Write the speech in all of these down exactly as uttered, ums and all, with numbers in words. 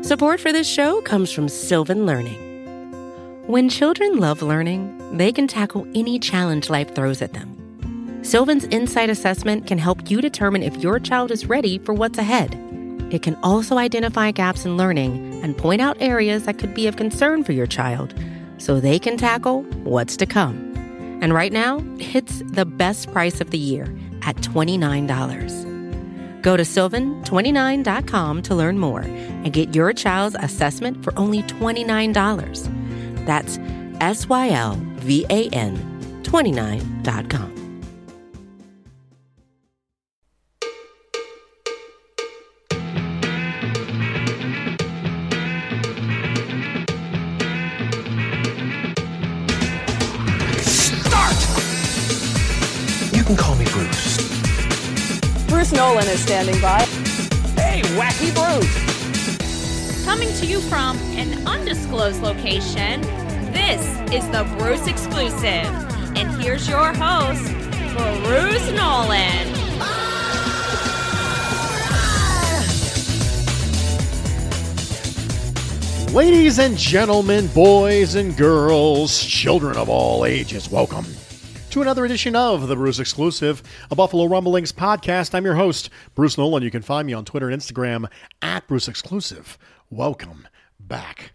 Support for this show comes from Sylvan Learning. When children love learning, they can tackle any challenge life throws at them. Sylvan's Insight Assessment can help you determine if your child is ready for what's ahead. It can also identify gaps in learning and point out areas that could be of concern for your child so they can tackle what's to come. And right now, it's the best price of the year at twenty-nine dollars. Go to sylvan twenty-nine dot com to learn more and get your child's assessment for only twenty-nine dollars. That's S Y L V A N twenty-nine dot com. You can call me Bruce. Bruce Nolan is standing by. Hey, Wacky Bruce! Coming to you from an undisclosed location, this is the Bruce Exclusive. And here's your host, Bruce Nolan. Ladies and gentlemen, boys and girls, children of all ages, welcome to another edition of the Bruce Exclusive, a Buffalo Rumblings podcast. I'm your host, Bruce Nolan. You can find me on Twitter and Instagram at Bruce Exclusive. Welcome back.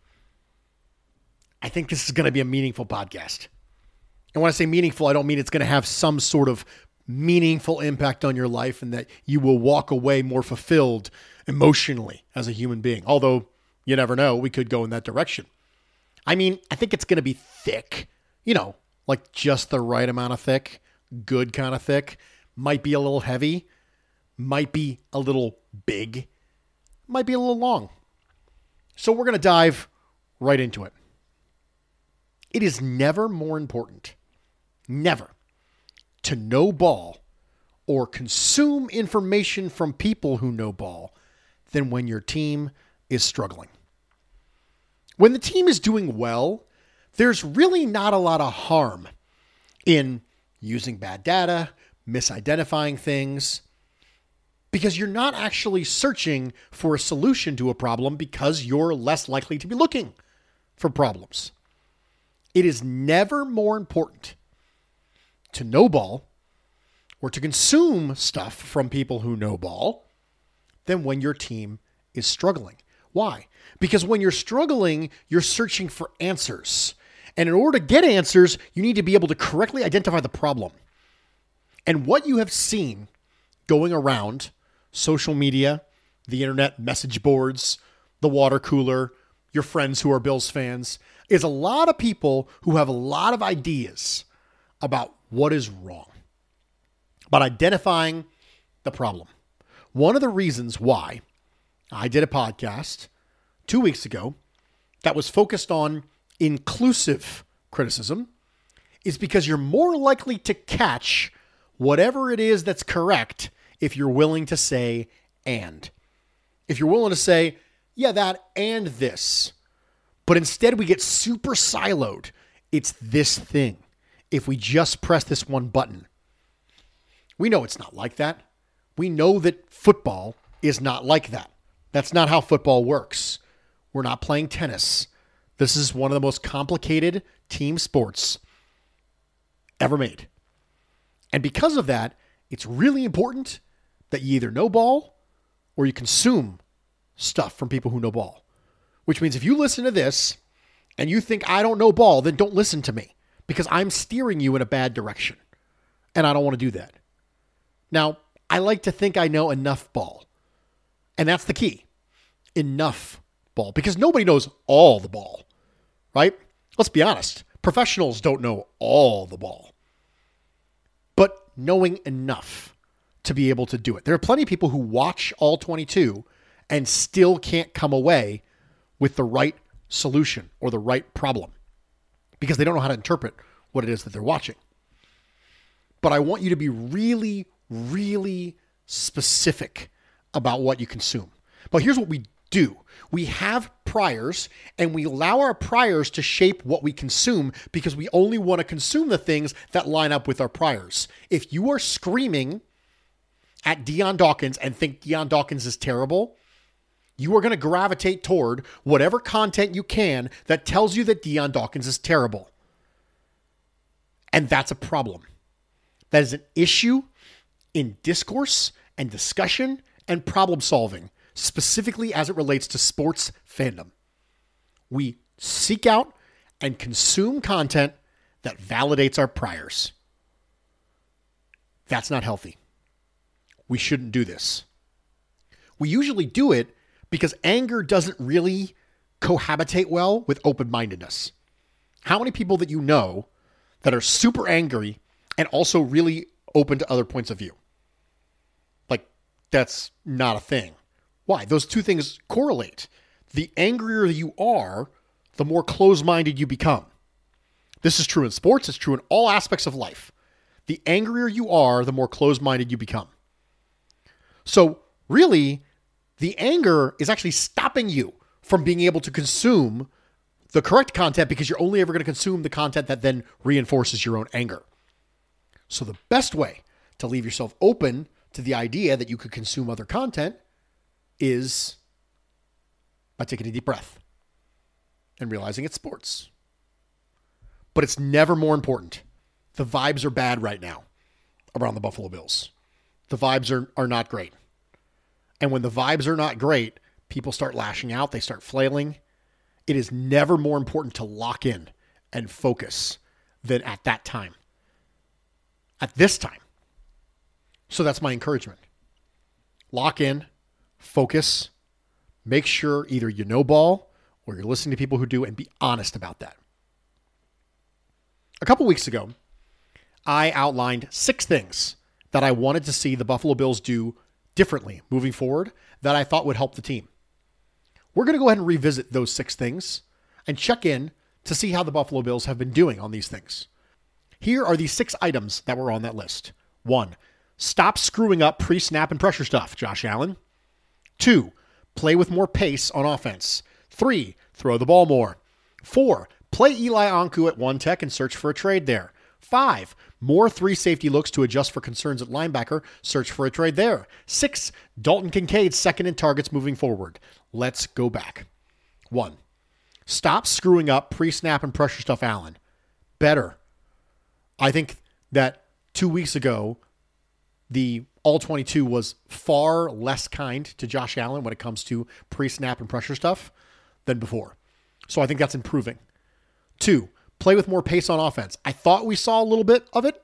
I think this is going to be a meaningful podcast. And when I say meaningful, I don't mean it's going to have some sort of meaningful impact on your life and that you will walk away more fulfilled emotionally as a human being. Although, you never know, we could go in that direction. I mean, I think it's going to be thick, you know, like just the right amount of thick, good kind of thick, might be a little heavy, might be a little big, might be a little long. So we're going to dive right into it. It is never more important, never, to know ball or consume information from people who know ball than when your team is struggling. When the team is doing well, there's really not a lot of harm in using bad data, misidentifying things, because you're not actually searching for a solution to a problem because you're less likely to be looking for problems. It is never more important to know ball or to consume stuff from people who know ball than when your team is struggling. Why? Because when you're struggling, you're searching for answers. And in order to get answers, you need to be able to correctly identify the problem. And what you have seen going around social media, the internet, message boards, the water cooler, your friends who are Bills fans, is a lot of people who have a lot of ideas about what is wrong, about identifying the problem. One of the reasons why I did a podcast two weeks ago that was focused on inclusive criticism is because you're more likely to catch whatever it is that's correct if you're willing to say and. If you're willing to say, yeah, that and this. But instead we get super siloed. It's this thing. If we just press this one button. We know it's not like that. We know that football is not like that. That's not how football works. We're not playing tennis. This is one of the most complicated team sports ever made. And because of that, it's really important that you either know ball or you consume stuff from people who know ball. Which means if you listen to this and you think I don't know ball, then don't listen to me because I'm steering you in a bad direction. And I don't want to do that. Now, I like to think I know enough ball. And that's the key. Enough ball. Because nobody knows all the ball. Right? Let's be honest. Professionals don't know all the ball. But knowing enough to be able to do it. There are plenty of people who watch all twenty-two and still can't come away with the right solution or the right problem because they don't know how to interpret what it is that they're watching. But I want you to be really, really specific about what you consume. But here's what we do. We have priors and we allow our priors to shape what we consume because we only want to consume the things that line up with our priors. If you are screaming at Dion Dawkins and think Dion Dawkins is terrible, You are going to gravitate toward whatever content you can that tells you that Dion Dawkins is terrible. And that's a problem. That is an issue in discourse and discussion and problem solving, specifically as it relates to sports fandom. We seek out and consume content that validates our priors. That's not healthy. We shouldn't do this. We usually do it because anger doesn't really cohabitate well with open-mindedness. How many people that you know that are super angry and also really open to other points of view? Like, that's not a thing. Why? Those two things correlate. The angrier you are, the more closed-minded you become. This is true in sports. It's true in all aspects of life. The angrier you are, the more closed-minded you become. So really, the anger is actually stopping you from being able to consume the correct content because you're only ever going to consume the content that then reinforces your own anger. So the best way to leave yourself open to the idea that you could consume other content is by taking a deep breath and realizing it's sports. But it's never more important. The vibes are bad right now around the Buffalo Bills. The vibes are, are not great. And when the vibes are not great, people start lashing out. They start flailing. It is never more important to lock in and focus than at that time. At this time. So that's my encouragement. Lock in, focus, make sure either you know ball or you're listening to people who do, and be honest about that. A couple weeks ago, I outlined six things that I wanted to see the Buffalo Bills do differently moving forward that I thought would help the team. We're going to go ahead and revisit those six things and check in to see how the Buffalo Bills have been doing on these things. Here are the six items that were on that list. One, stop screwing up pre-snap and pressure stuff, Josh Allen. Two, play with more pace on offense. Three, throw the ball more. Four, play Eli Ankou at one tech and search for a trade there. Five, more three safety looks to adjust for concerns at linebacker. Search for a trade there. Six, Dalton Kincaid second in targets moving forward. Let's go back. One, stop screwing up pre-snap and pressure stuff, Allen. Better. I think that two weeks ago, the all twenty-two was far less kind to Josh Allen when it comes to pre-snap and pressure stuff than before. So I think that's improving. Two, play with more pace on offense. I thought we saw a little bit of it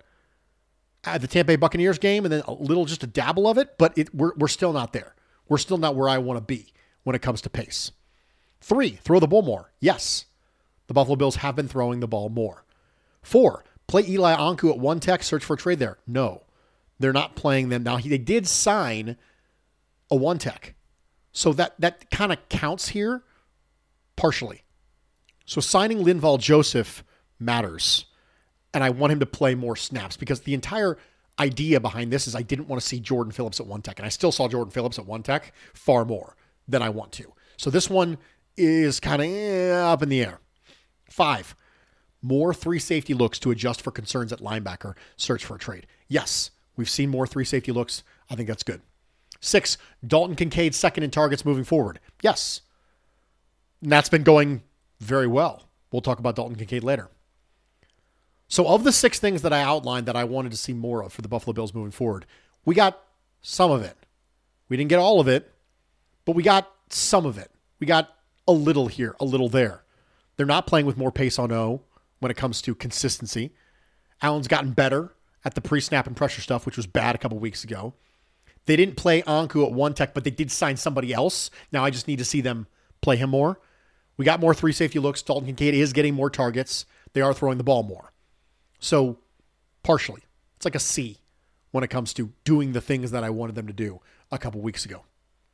at the Tampa Bay Buccaneers game and then a little, just a dabble of it, but it, we're, we're still not there. We're still not where I want to be when it comes to pace. Three, throw the ball more. Yes, the Buffalo Bills have been throwing the ball more. Four, play Eli Ankou at one tech, search for a trade there. No, they're not playing them now. He, they did sign a one tech. So that, that kind of counts here partially. So signing Linval Joseph matters, and I want him to play more snaps because the entire idea behind this is I didn't want to see Jordan Phillips at one tech, and I still saw Jordan Phillips at one tech far more than I want to. So this one is kind of eh, up in the air. Five, more three safety looks to adjust for concerns at linebacker, search for a trade. Yes, we've seen more three safety looks. I think that's good. Six, Dalton Kincaid second in targets moving forward. Yes, and that's been going very well. We'll talk about Dalton Kincaid later. So of the six things that I outlined that I wanted to see more of for the Buffalo Bills moving forward, we got some of it. We didn't get all of it, but we got some of it. We got a little here, a little there. They're not playing with more pace on O when it comes to consistency. Allen's gotten better at the pre-snap and pressure stuff, which was bad a couple weeks ago. They didn't play Ankou at one tech, but they did sign somebody else. Now I just need to see them play him more. We got more three safety looks. Dalton Kincaid is getting more targets. They are throwing the ball more. So, partially. It's like a C when it comes to doing the things that I wanted them to do a couple weeks ago.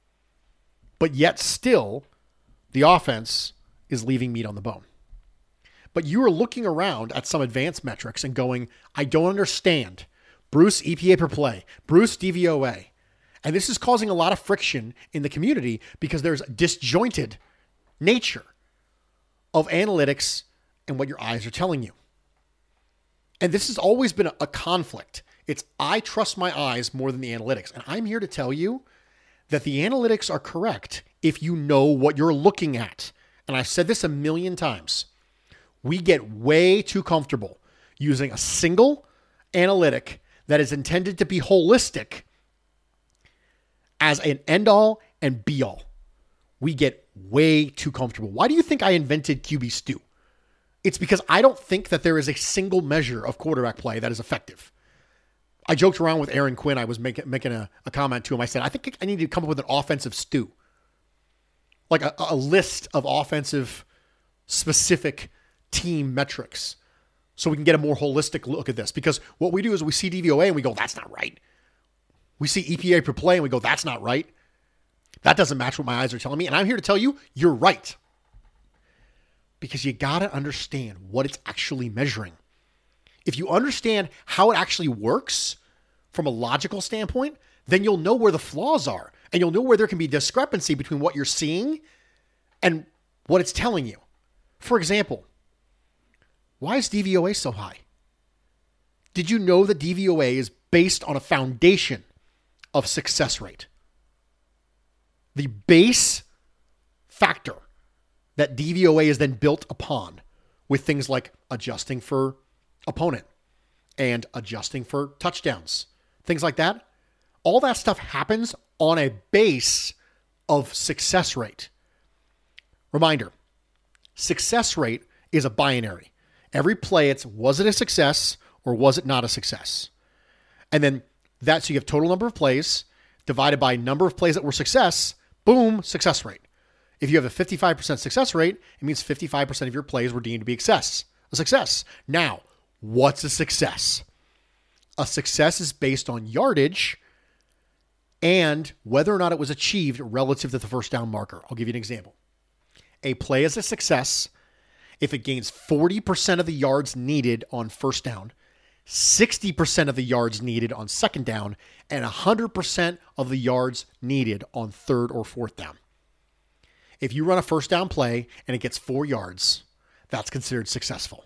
But yet still, the offense is leaving meat on the bone. But you are looking around at some advanced metrics and going, I don't understand. Bruce, E P A per play. Bruce, D V O A. And this is causing a lot of friction in the community because there's disjointed nature of analytics and what your eyes are telling you. And this has always been a, a conflict. It's I trust my eyes more than the analytics. And I'm here to tell you that the analytics are correct if you know what you're looking at. And I've said this a million times. We get way too comfortable using a single analytic that is intended to be holistic as an end-all and be-all. We get way too comfortable. Why do you think I invented Q B Stew? It's because I don't think that there is a single measure of quarterback play that is effective. I joked around with Aaron Quinn. I was making, making a, a comment to him. I said, I think I need to come up with an offensive stew. Like a, a list of offensive specific team metrics so we can get a more holistic look at this. Because what we do is we see D V O A and we go, that's not right. We see E P A per play and we go, that's not right. That doesn't match what my eyes are telling me. And I'm here to tell you, you're right. Because you got to understand what it's actually measuring. If you understand how it actually works from a logical standpoint, then you'll know where the flaws are. And you'll know where there can be discrepancy between what you're seeing and what it's telling you. For example, why is D V O A so high? Did you know that D V O A is based on a foundation of success rate? The base factor that D V O A is then built upon with things like adjusting for opponent and adjusting for touchdowns, things like that. All that stuff happens on a base of success rate. Reminder, success rate is a binary. Every play, it's was it a success or was it not a success? And then that, so you have total number of plays divided by number of plays that were success, boom, success rate. If you have a fifty-five percent success rate, it means fifty-five percent of your plays were deemed to be success, a success. Now, what's a success? A success is based on yardage and whether or not it was achieved relative to the first down marker. I'll give you an example. A play is a success if it gains forty percent of the yards needed on first down, sixty percent of the yards needed on second down, and one hundred percent of the yards needed on third or fourth down. If you run a first down play and it gets four yards, that's considered successful.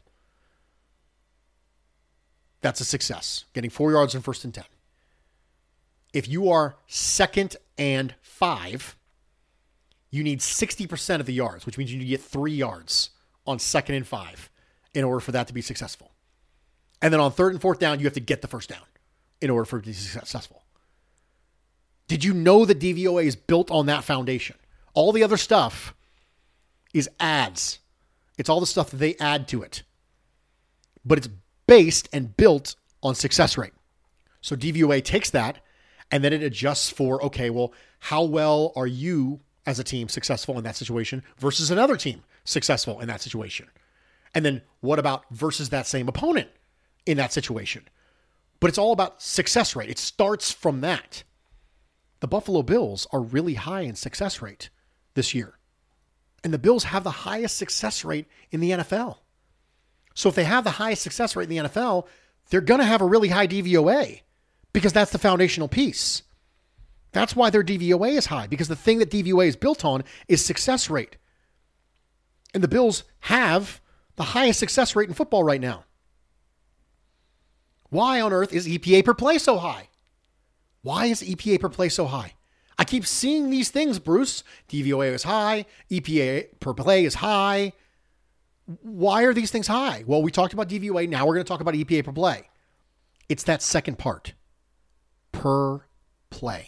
That's a success, getting four yards on first and ten. If you are second and five, you need sixty percent of the yards, which means you need to get three yards on second and five in order for that to be successful. And then on third and fourth down, you have to get the first down in order for it to be successful. Did you know that D V O A is built on that foundation? All the other stuff is adds. It's all the stuff that they add to it. But it's based and built on success rate. So D V O A takes that and then it adjusts for, okay, well, how well are you as a team successful in that situation versus another team successful in that situation? And then what about versus that same opponent in that situation? But it's all about success rate. It starts from that. The Buffalo Bills are really high in success rate this year. And the Bills have the highest success rate in the N F L. So if they have the highest success rate in the N F L, they're going to have a really high D V O A because that's the foundational piece. That's why their D V O A is high, because the thing that D V O A is built on is success rate. And the Bills have the highest success rate in football right now. Why on earth is E P A per play so high? Why is E P A per play so high? I keep seeing these things, Bruce. D V O A is high. E P A per play is high. Why are these things high? Well, we talked about D V O A. Now we're going to talk about E P A per play. It's that second part. Per play.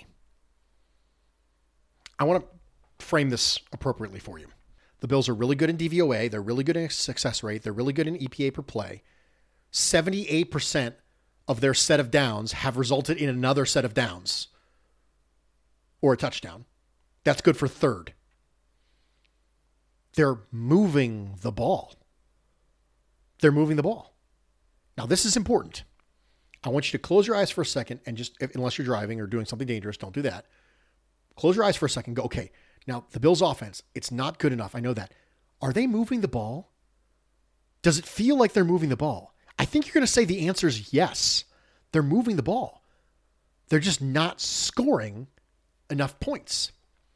I want to frame this appropriately for you. The Bills are really good in D V O A. They're really good in success rate. They're really good in E P A per play. seventy-eight percent of their set of downs have resulted in another set of downs or a touchdown. That's good for third. They're moving the ball. They're moving the ball. Now, this is important. I want you to close your eyes for a second and just, if, unless you're driving or doing something dangerous, don't do that. Close your eyes for a second. Go, okay, now the Bills' offense, it's not good enough. I know that. Are they moving the ball? Does it feel like they're moving the ball? I think you're going to say the answer is yes. They're moving the ball. They're just not scoring enough points.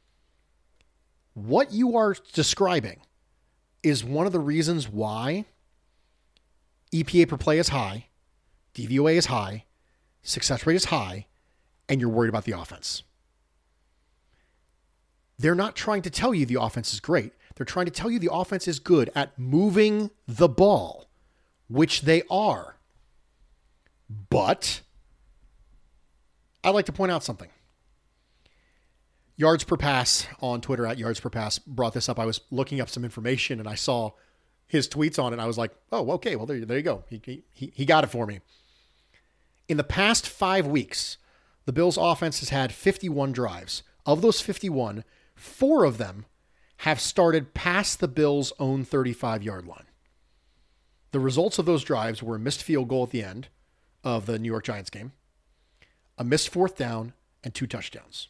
What you are describing is one of the reasons why E P A per play is high, D V O A is high, success rate is high, and you're worried about the offense. they're not trying to tell you the offense is great. They're trying to tell you the offense is good at moving the ball, which they are. But I'd like to point out something. Yards per pass on Twitter at yards per pass brought this up. I was looking up some information and I saw his tweets on it. And I was like, oh, okay, well, there, there you go. He, he, he got it for me. In the past five weeks, the Bills offense has had fifty-one drives. Of those fifty-one, four of them have started past the Bills' own thirty-five-yard line. The results of those drives were a missed field goal at the end of the New York Giants game, a missed fourth down, and two touchdowns.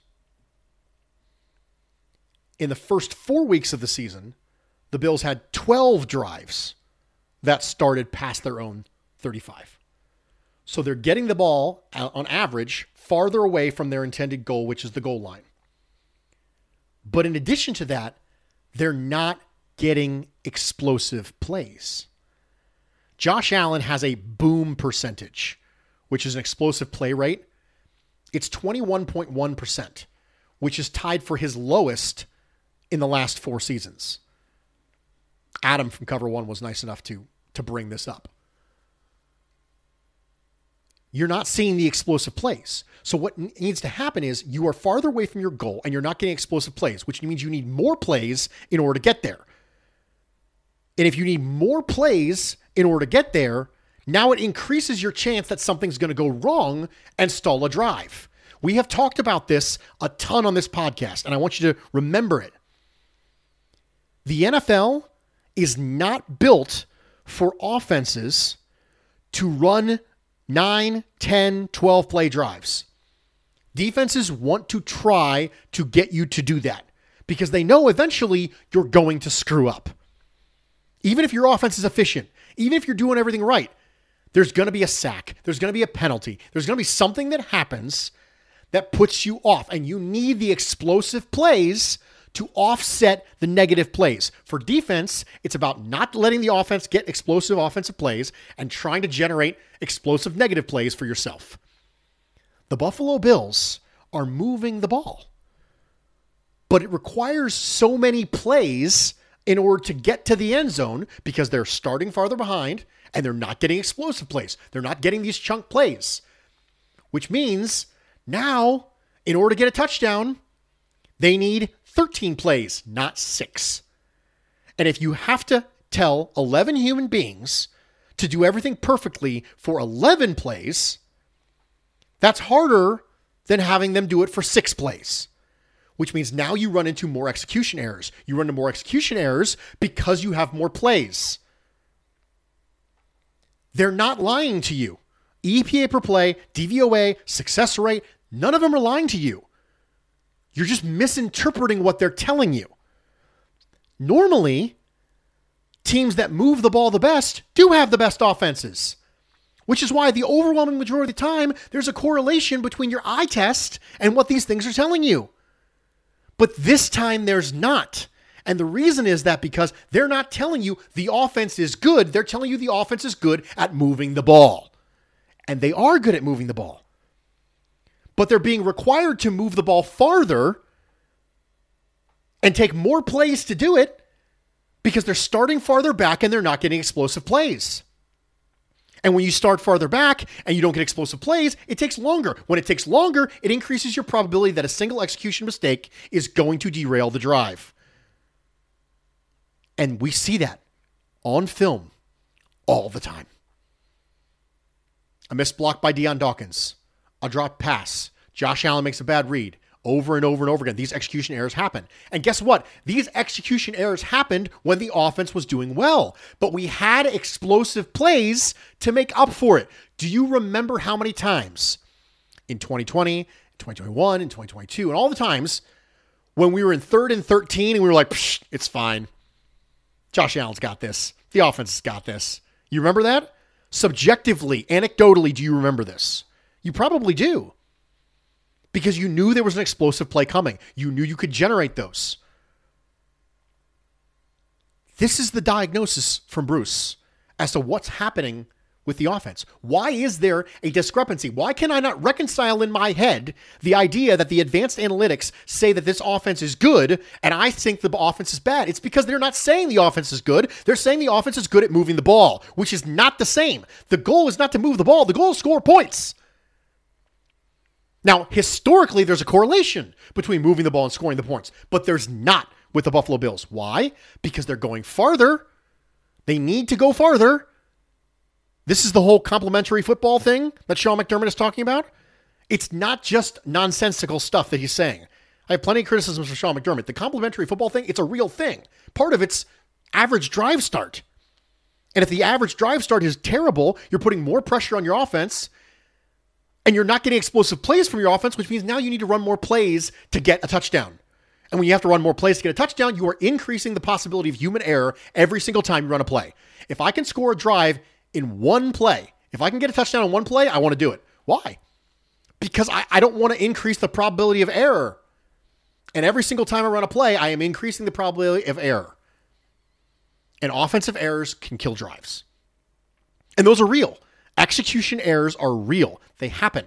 In the first four weeks of the season, the Bills had twelve drives that started past their own thirty-five. So they're getting the ball, on average, farther away from their intended goal, which is the goal line. But in addition to that, they're not getting explosive plays. Josh Allen has a boom percentage, which is an explosive play rate. It's twenty-one point one percent, which is tied for his lowest in the last four seasons. Adam from Cover One was nice enough to, to bring this up. You're not seeing the explosive plays. So what needs to happen is you are farther away from your goal and you're not getting explosive plays, which means you need more plays in order to get there. And if you need more plays in order to get there, now it increases your chance that something's going to go wrong and stall a drive. We have talked about this a ton on this podcast, and I want you to remember it. The N F L is not built for offenses to run nine, ten, twelve play drives. Defenses want to try to get you to do that because they know eventually you're going to screw up. Even if your offense is efficient, even if you're doing everything right, there's going to be a sack. There's going to be a penalty. There's going to be something that happens that puts you off, and you need the explosive plays to offset the negative plays. For defense, it's about not letting the offense get explosive offensive plays and trying to generate explosive negative plays for yourself. The Buffalo Bills are moving the ball, but it requires so many plays in order to get to the end zone because they're starting farther behind and they're not getting explosive plays. They're not getting these chunk plays, which means now, in order to get a touchdown, they need thirteen plays, not six. And if you have to tell eleven human beings to do everything perfectly for eleven plays, that's harder than having them do it for six plays, which means now you run into more execution errors. You run into more execution errors because you have more plays. They're not lying to you. E P A per play, D V O A, success rate, none of them are lying to you. You're just misinterpreting what they're telling you. Normally, teams that move the ball the best do have the best offenses, which is why the overwhelming majority of the time, there's a correlation between your eye test and what these things are telling you. But this time there's not. And the reason is that because they're not telling you the offense is good, they're telling you the offense is good at moving the ball. And they are good at moving the ball. But they're being required to move the ball farther and take more plays to do it because they're starting farther back and they're not getting explosive plays. And when you start farther back and you don't get explosive plays, it takes longer. When it takes longer, it increases your probability that a single execution mistake is going to derail the drive. And we see that on film all the time. A missed block by Deion Dawkins. A drop pass. Josh Allen makes a bad read. Over and over and over again, these execution errors happen. And guess what? These execution errors happened when the offense was doing well. But we had explosive plays to make up for it. Do you remember how many times in twenty twenty, twenty twenty-one, and twenty twenty-two, and all the times when we were in third and thirteen and we were like, Psh, it's fine. Josh Allen's got this. The offense has got this. You remember that? Subjectively, anecdotally, do you remember this? You probably do. Because you knew there was an explosive play coming. You knew you could generate those. This is the diagnosis from Bruce as to what's happening with the offense? Why is there a discrepancy? Why can I not reconcile in my head the idea that the advanced analytics say that this offense is good and I think the offense is bad? It's because they're not saying the offense is good. They're saying the offense is good at moving the ball, which is not the same. The goal is not to move the ball. The goal is to score points. Now, historically, there's a correlation between moving the ball and scoring the points, but there's not with the Buffalo Bills. Why? Because they're going farther. They need to go farther. This is the whole complementary football thing that Sean McDermott is talking about. It's not just nonsensical stuff that he's saying. I have plenty of criticisms for Sean McDermott. The complementary football thing, it's a real thing. Part of it's average drive start. And if the average drive start is terrible, you're putting more pressure on your offense and you're not getting explosive plays from your offense, which means now you need to run more plays to get a touchdown. And when you have to run more plays to get a touchdown, you are increasing the possibility of human error every single time you run a play. If I can score a drive in one play, if I can get a touchdown in one play, I want to do it. Why? Because I, I don't want to increase the probability of error. And every single time I run a play, I am increasing the probability of error. And offensive errors can kill drives. And those are real. Execution errors are real. They happen.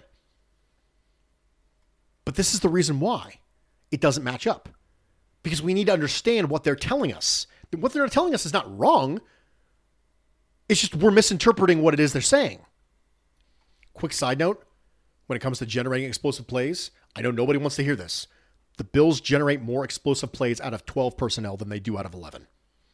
But this is the reason why it doesn't match up. Because we need to understand what they're telling us. What they're telling us is not wrong. It's just we're misinterpreting what it is they're saying. Quick side note, when it comes to generating explosive plays, I know nobody wants to hear this. The Bills generate more explosive plays out of twelve personnel than they do out of eleven.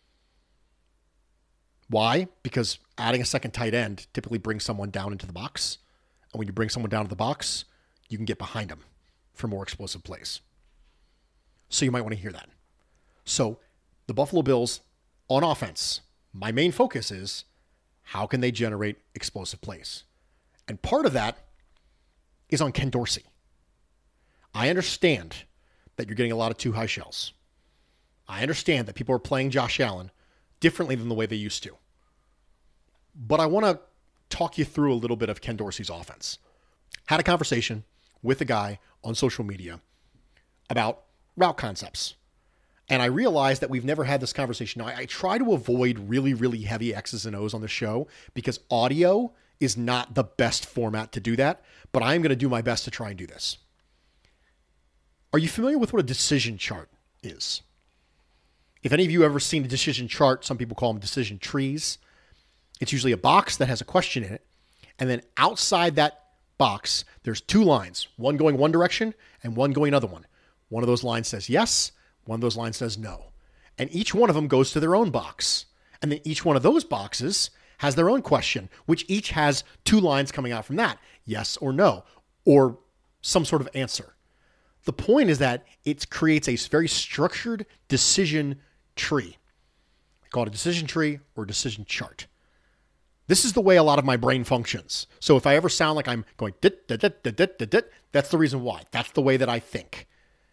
Why? Because adding a second tight end typically brings someone down into the box. And when you bring someone down to the box, you can get behind them for more explosive plays. So you might want to hear that. So the Buffalo Bills on offense, my main focus is how can they generate explosive plays? And part of that is on Ken Dorsey. I understand that you're getting a lot of too high shells. I understand that people are playing Josh Allen differently than the way they used to. But I want to talk you through a little bit of Ken Dorsey's offense. Had a conversation with a guy on social media about route concepts. And I realized that we've never had this conversation. Now, I, I try to avoid really, really heavy X's and O's on the show because audio is not the best format to do that. But I am going to do my best to try and do this. Are you familiar with what a decision chart is? If any of you have ever seen a decision chart, some people call them decision trees. It's usually a box that has a question in it. And then outside that box, there's two lines, one going one direction and one going another one. One of those lines says yes, one of those lines says no. And each one of them goes to their own box. And then each one of those boxes has their own question, which each has two lines coming out from that, yes or no, or some sort of answer. The point is that it creates a very structured decision tree. I call it a decision tree or decision chart. This is the way a lot of my brain functions. So if I ever sound like I'm going dit, dit, dit, dit, dit, dit, dit, that's the reason why. That's the way that I think.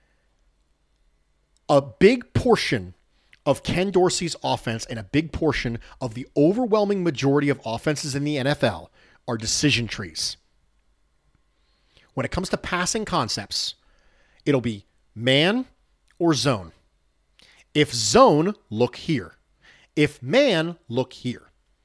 A big portion of Ken Dorsey's offense and a big portion of the overwhelming majority of offenses in the N F L are decision trees. When it comes to passing concepts, it'll be man or zone. If zone, look here. If man, look here.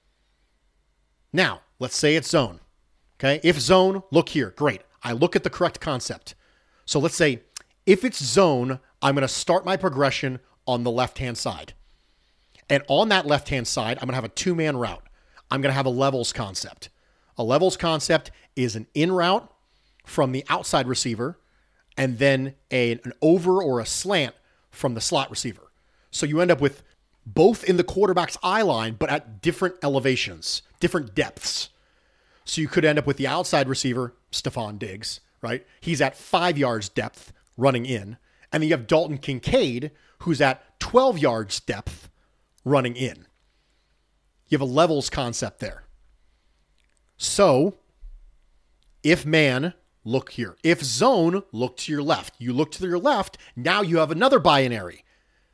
Now, let's say it's zone. Okay? If zone, look here. Great. I look at the correct concept. So let's say if it's zone, I'm going to start my progression on the left-hand side. And on that left-hand side, I'm going to have a two-man route. I'm going to have a levels concept. A levels concept is an in route from the outside receiver and then a, an over or a slant from the slot receiver. So you end up with both in the quarterback's eye line, but at different elevations, different depths. So you could end up with the outside receiver, Stephon Diggs, right? He's at five yards depth running in. And then you have Dalton Kincaid, who's at twelve yards depth running in. You have a levels concept there. So if man, look here. If zone, look to your left. You look to your left, now you have another binary.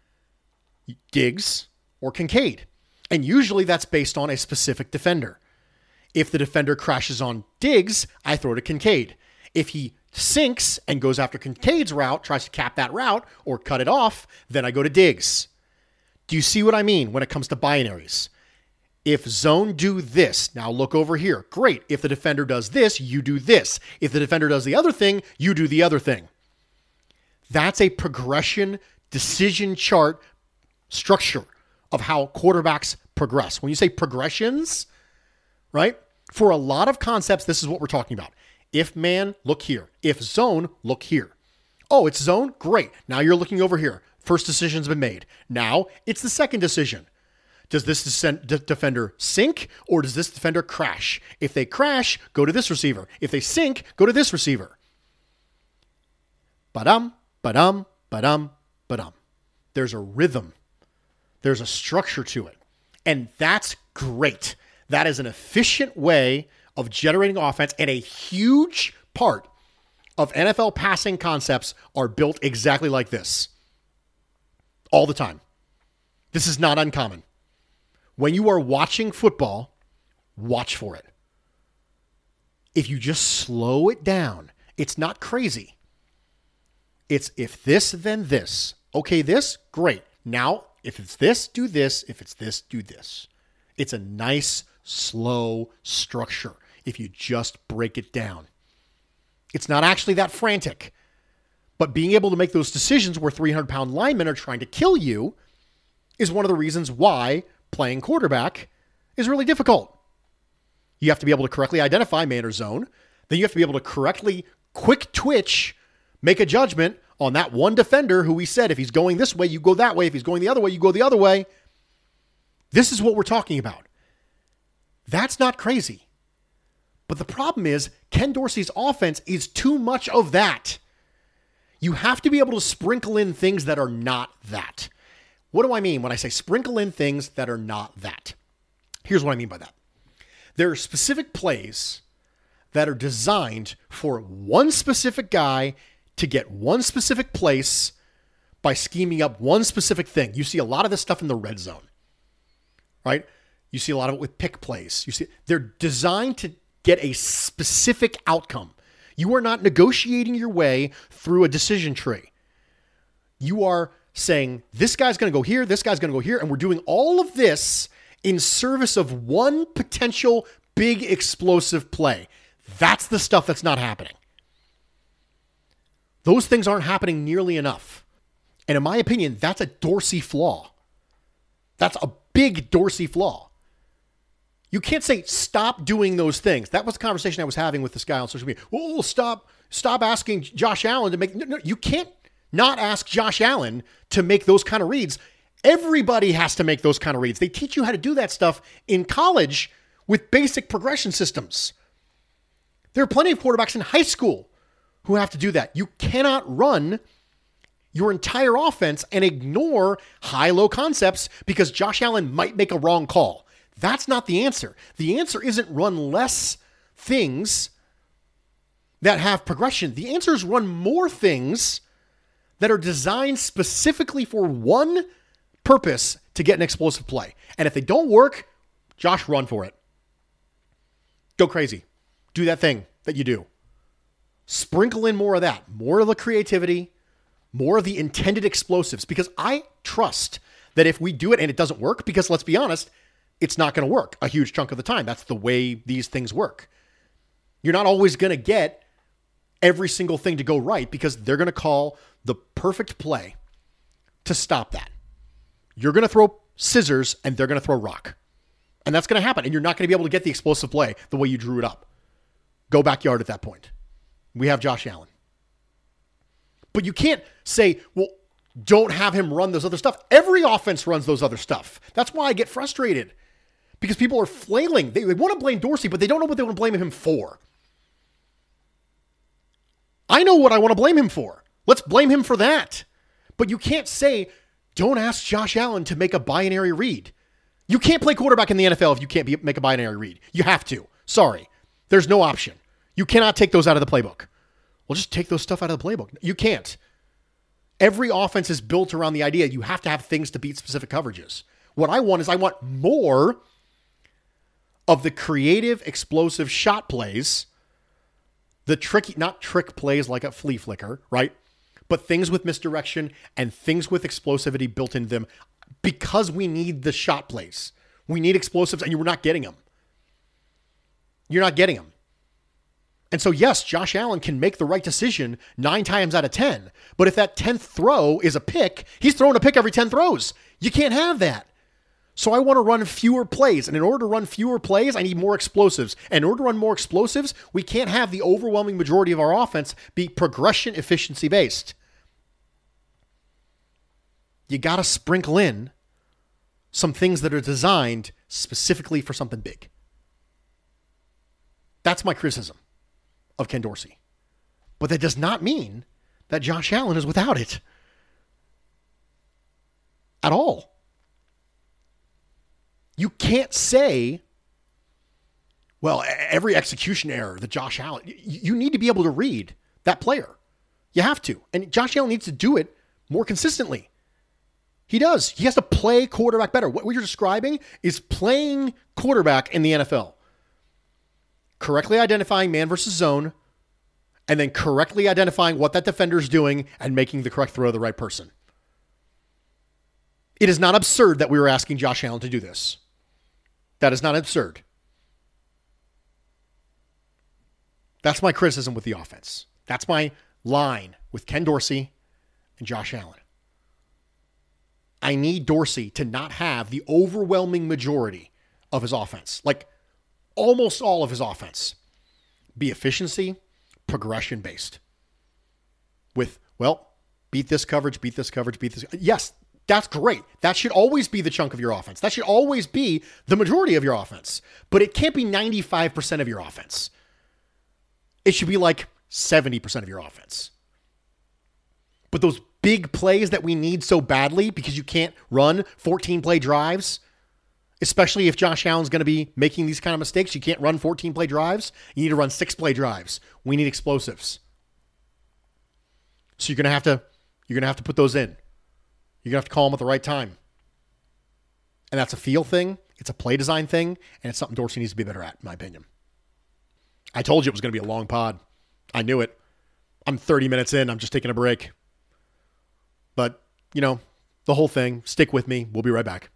Diggs or Kincaid. And usually that's based on a specific defender. If the defender crashes on Diggs, I throw to Kincaid. If he sinks and goes after Kincaid's route, tries to cap that route or cut it off, then I go to Diggs. Do you see what I mean when it comes to binaries? If zone, do this. Now look over here. Great. If the defender does this, you do this. If the defender does the other thing, you do the other thing. That's a progression decision chart structure of how quarterbacks progress. When you say progressions, right? For a lot of concepts, this is what we're talking about. If man, look here. If zone, look here. Oh, it's zone? Great. Now you're looking over here. First decision's been made. Now it's the second decision. Does this defender sink or does this defender crash? If they crash, go to this receiver. If they sink, go to this receiver. Ba-dum, ba-dum, ba-dum, ba-dum. There's a rhythm. There's a structure to it. And that's great. That is an efficient way of generating offense, and a huge part of N F L passing concepts are built exactly like this. All the time. This is not uncommon. When you are watching football, watch for it. If you just slow it down, it's not crazy. It's if this, then this. Okay, this, great. Now, if it's this, do this. If it's this, do this. It's a nice, slow structure if you just break it down. It's not actually that frantic. But being able to make those decisions where three hundred pound linemen are trying to kill you is one of the reasons why playing quarterback is really difficult. You have to be able to correctly identify man or zone. Then you have to be able to correctly, quick twitch, make a judgment on that one defender who we said, if he's going this way, you go that way. If he's going the other way, you go the other way. This is what we're talking about. That's not crazy. But the problem is, Ken Dorsey's offense is too much of that. You have to be able to sprinkle in things that are not that. What do I mean when I say sprinkle in things that are not that? Here's what I mean by that. There are specific plays that are designed for one specific guy to get one specific place by scheming up one specific thing. You see a lot of this stuff in the red zone, right? You see a lot of it with pick plays. You see, they're designed to get a specific outcome. You are not negotiating your way through a decision tree. You are saying, this guy's going to go here, this guy's going to go here, and we're doing all of this in service of one potential big explosive play. That's the stuff that's not happening. Those things aren't happening nearly enough. And in my opinion, that's a Dorsey flaw. That's a big Dorsey flaw. You can't say, stop doing those things. That was the conversation I was having with this guy on social media. Oh, stop, stop asking Josh Allen to make, no, no, you can't not ask Josh Allen to make those kind of reads. Everybody has to make those kind of reads. They teach you how to do that stuff in college with basic progression systems. There are plenty of quarterbacks in high school who have to do that. You cannot run your entire offense and ignore high-low concepts because Josh Allen might make a wrong call. That's not the answer. The answer isn't run less things that have progression. The answer is run more things that are designed specifically for one purpose to get an explosive play. And if they don't work, Josh, run for it. Go crazy. Do that thing that you do. Sprinkle in more of that, more of the creativity, more of the intended explosives, because I trust that if we do it and it doesn't work, because let's be honest, it's not going to work a huge chunk of the time. That's the way these things work. You're not always going to get every single thing to go right because they're going to call the perfect play to stop that. You're going to throw scissors and they're going to throw rock. And that's going to happen. And you're not going to be able to get the explosive play the way you drew it up. Go backyard at that point. We have Josh Allen. But you can't say, well, don't have him run those other stuff. Every offense runs those other stuff. That's why I get frustrated. Because people are flailing. They, they want to blame Dorsey, but they don't know what they want to blame him for. I know what I want to blame him for. Let's blame him for that. But you can't say, don't ask Josh Allen to make a binary read. You can't play quarterback in the N F L if you can't be, make a binary read. You have to. Sorry. There's no option. You cannot take those out of the playbook. Well, just take those stuff out of the playbook. You can't. Every offense is built around the idea you have to have things to beat specific coverages. What I want is I want more of the creative, explosive shot plays, the tricky, not trick plays like a flea flicker, right? But things with misdirection and things with explosivity built into them because we need the shot plays. We need explosives, and you were not getting them. You're not getting them. And so, yes, Josh Allen can make the right decision nine times out of ten. But if that tenth throw is a pick, he's throwing a pick every ten throws. You can't have that. So I want to run fewer plays. And in order to run fewer plays, I need more explosives. And in order to run more explosives, we can't have the overwhelming majority of our offense be progression efficiency based. You got to sprinkle in some things that are designed specifically for something big. That's my criticism of Ken Dorsey. But that does not mean that Josh Allen is without it. At all. You can't say, well, every execution error that Josh Allen, you need to be able to read that player. You have to. And Josh Allen needs to do it more consistently. He does. He has to play quarterback better. What you're describing is playing quarterback in the N F L. Correctly identifying man versus zone, and then correctly identifying what that defender is doing and making the correct throw to the right person. It is not absurd that we were asking Josh Allen to do this. That is not absurd. That's my criticism with the offense. That's my line with Ken Dorsey and Josh Allen. I need Dorsey to not have the overwhelming majority of his offense, like almost all of his offense, be efficiency, progression based. With, well, beat this coverage, beat this coverage, beat this. Yes, that's great. That should always be the chunk of your offense. That should always be the majority of your offense. But it can't be ninety-five percent of your offense. It should be like seventy percent of your offense. But those big plays that we need so badly because you can't run fourteen-play drives, especially if Josh Allen's going to be making these kind of mistakes, you can't run fourteen-play drives. You need to run six-play drives. We need explosives. So you're going to have to you're going to have to put those in. You're going to have to call them at the right time. And that's a feel thing. It's a play design thing. And it's something Dorsey needs to be better at, in my opinion. I told you it was going to be a long pod. I knew it. I'm thirty minutes in. I'm just taking a break. But, you know, the whole thing. Stick with me. We'll be right back.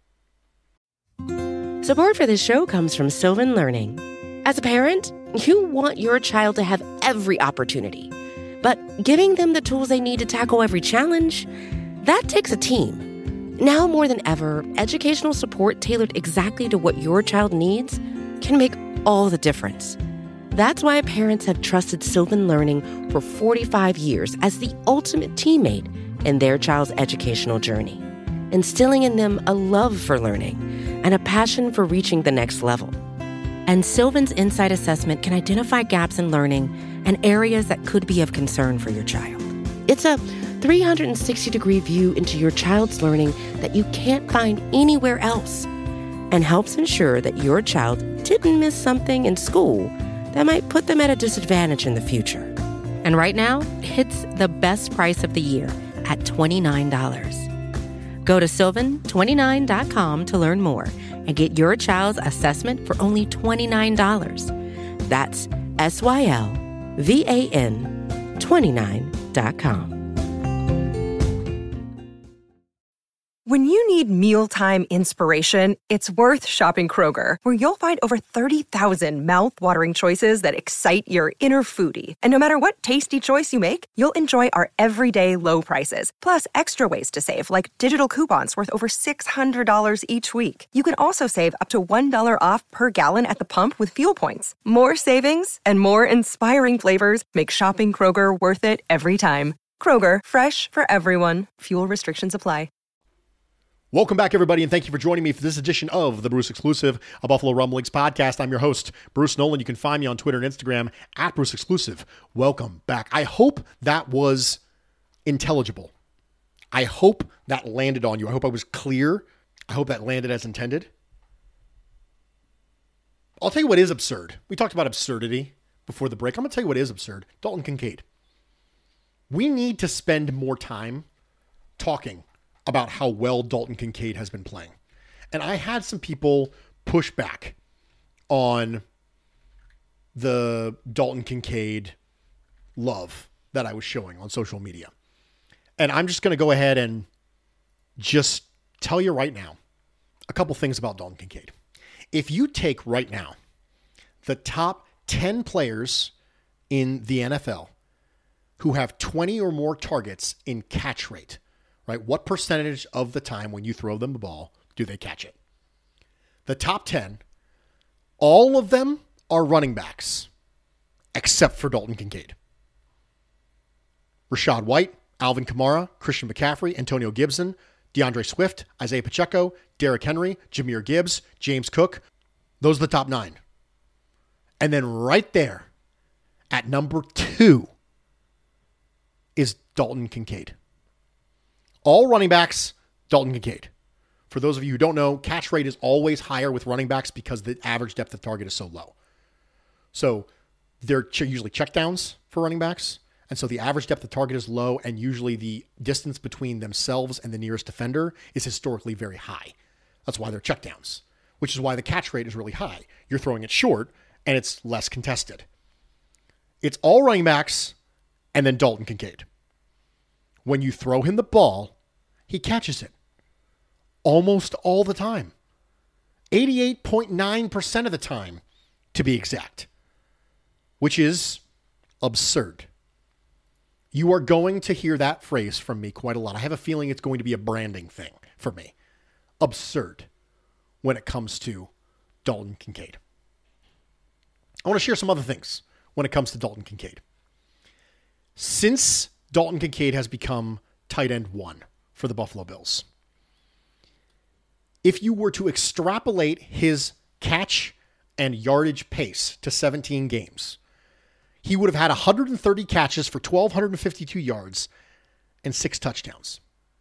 Support for this show comes from Sylvan Learning. As a parent, you want your child to have every opportunity. But giving them the tools they need to tackle every challenge, that takes a team. Now more than ever, educational support tailored exactly to what your child needs can make all the difference. That's why parents have trusted Sylvan Learning for forty-five years as the ultimate teammate in their child's educational journey, instilling in them a love for learning and a passion for reaching the next level. And Sylvan's Insight Assessment can identify gaps in learning and areas that could be of concern for your child. It's a three hundred sixty degree view into your child's learning that you can't find anywhere else, and helps ensure that your child didn't miss something in school that might put them at a disadvantage in the future. And right now, it's the best price of the year at twenty-nine dollars. Go to sylvan twenty-nine dot com to learn more and get your child's assessment for only twenty-nine dollars. That's S Y L V A N twenty-nine dot com. When you need mealtime inspiration, it's worth shopping Kroger, where you'll find over thirty thousand mouth-watering choices that excite your inner foodie. And no matter what tasty choice you make, you'll enjoy our everyday low prices, plus extra ways to save, like digital coupons worth over six hundred dollars each week. You can also save up to one dollar off per gallon at the pump with fuel points. More savings and more inspiring flavors make shopping Kroger worth it every time. Kroger, fresh for everyone. Fuel restrictions apply. Welcome back, everybody, and thank you for joining me for this edition of the Bruce Exclusive, a Buffalo Rumblings podcast. I'm your host, Bruce Nolan. You can find me on Twitter and Instagram at Bruce Exclusive. Welcome back. I hope that was intelligible. I hope that landed on you. I hope I was clear. I hope that landed as intended. I'll tell you what is absurd. We talked about absurdity before the break. I'm going to tell you what is absurd. Dalton Kincaid. We need to spend more time talking about how well Dalton Kincaid has been playing. And I had some people push back on the Dalton Kincaid love that I was showing on social media. And I'm just going to go ahead and just tell you right now a couple things about Dalton Kincaid. if you take right now the top ten players in the N F L who have twenty or more targets in catch rate, right? What percentage of the time when you throw them the ball do they catch it? The top ten, all of them are running backs, except for Dalton Kincaid. Rachaad White, Alvin Kamara, Christian McCaffrey, Antonio Gibson, DeAndre Swift, Isaiah Pacheco, Derrick Henry, Jahmyr Gibbs, James Cook. Those are the top nine. And then right there at number two is Dalton Kincaid. All running backs, Dalton Kincaid. For those of you who don't know, catch rate is always higher with running backs because the average depth of target is so low. So they're usually checkdowns for running backs. And so the average depth of target is low, and usually the distance between themselves and the nearest defender is historically very high. That's why they're checkdowns, which is why the catch rate is really high. You're throwing it short, and it's less contested. It's all running backs, and then Dalton Kincaid. When you throw him the ball, he catches it. Almost all the time. eighty-eight point nine percent of the time, to be exact. Which is absurd. You are going to hear that phrase from me quite a lot. I have a feeling it's going to be a branding thing for me. Absurd when it comes to Dalton Kincaid. I want to share some other things when it comes to Dalton Kincaid. Since Dalton Kincaid has become tight end one for the Buffalo Bills, if you were to extrapolate his catch and yardage pace to seventeen games, he would have had one hundred thirty catches for one thousand two hundred fifty-two yards and six touchdowns.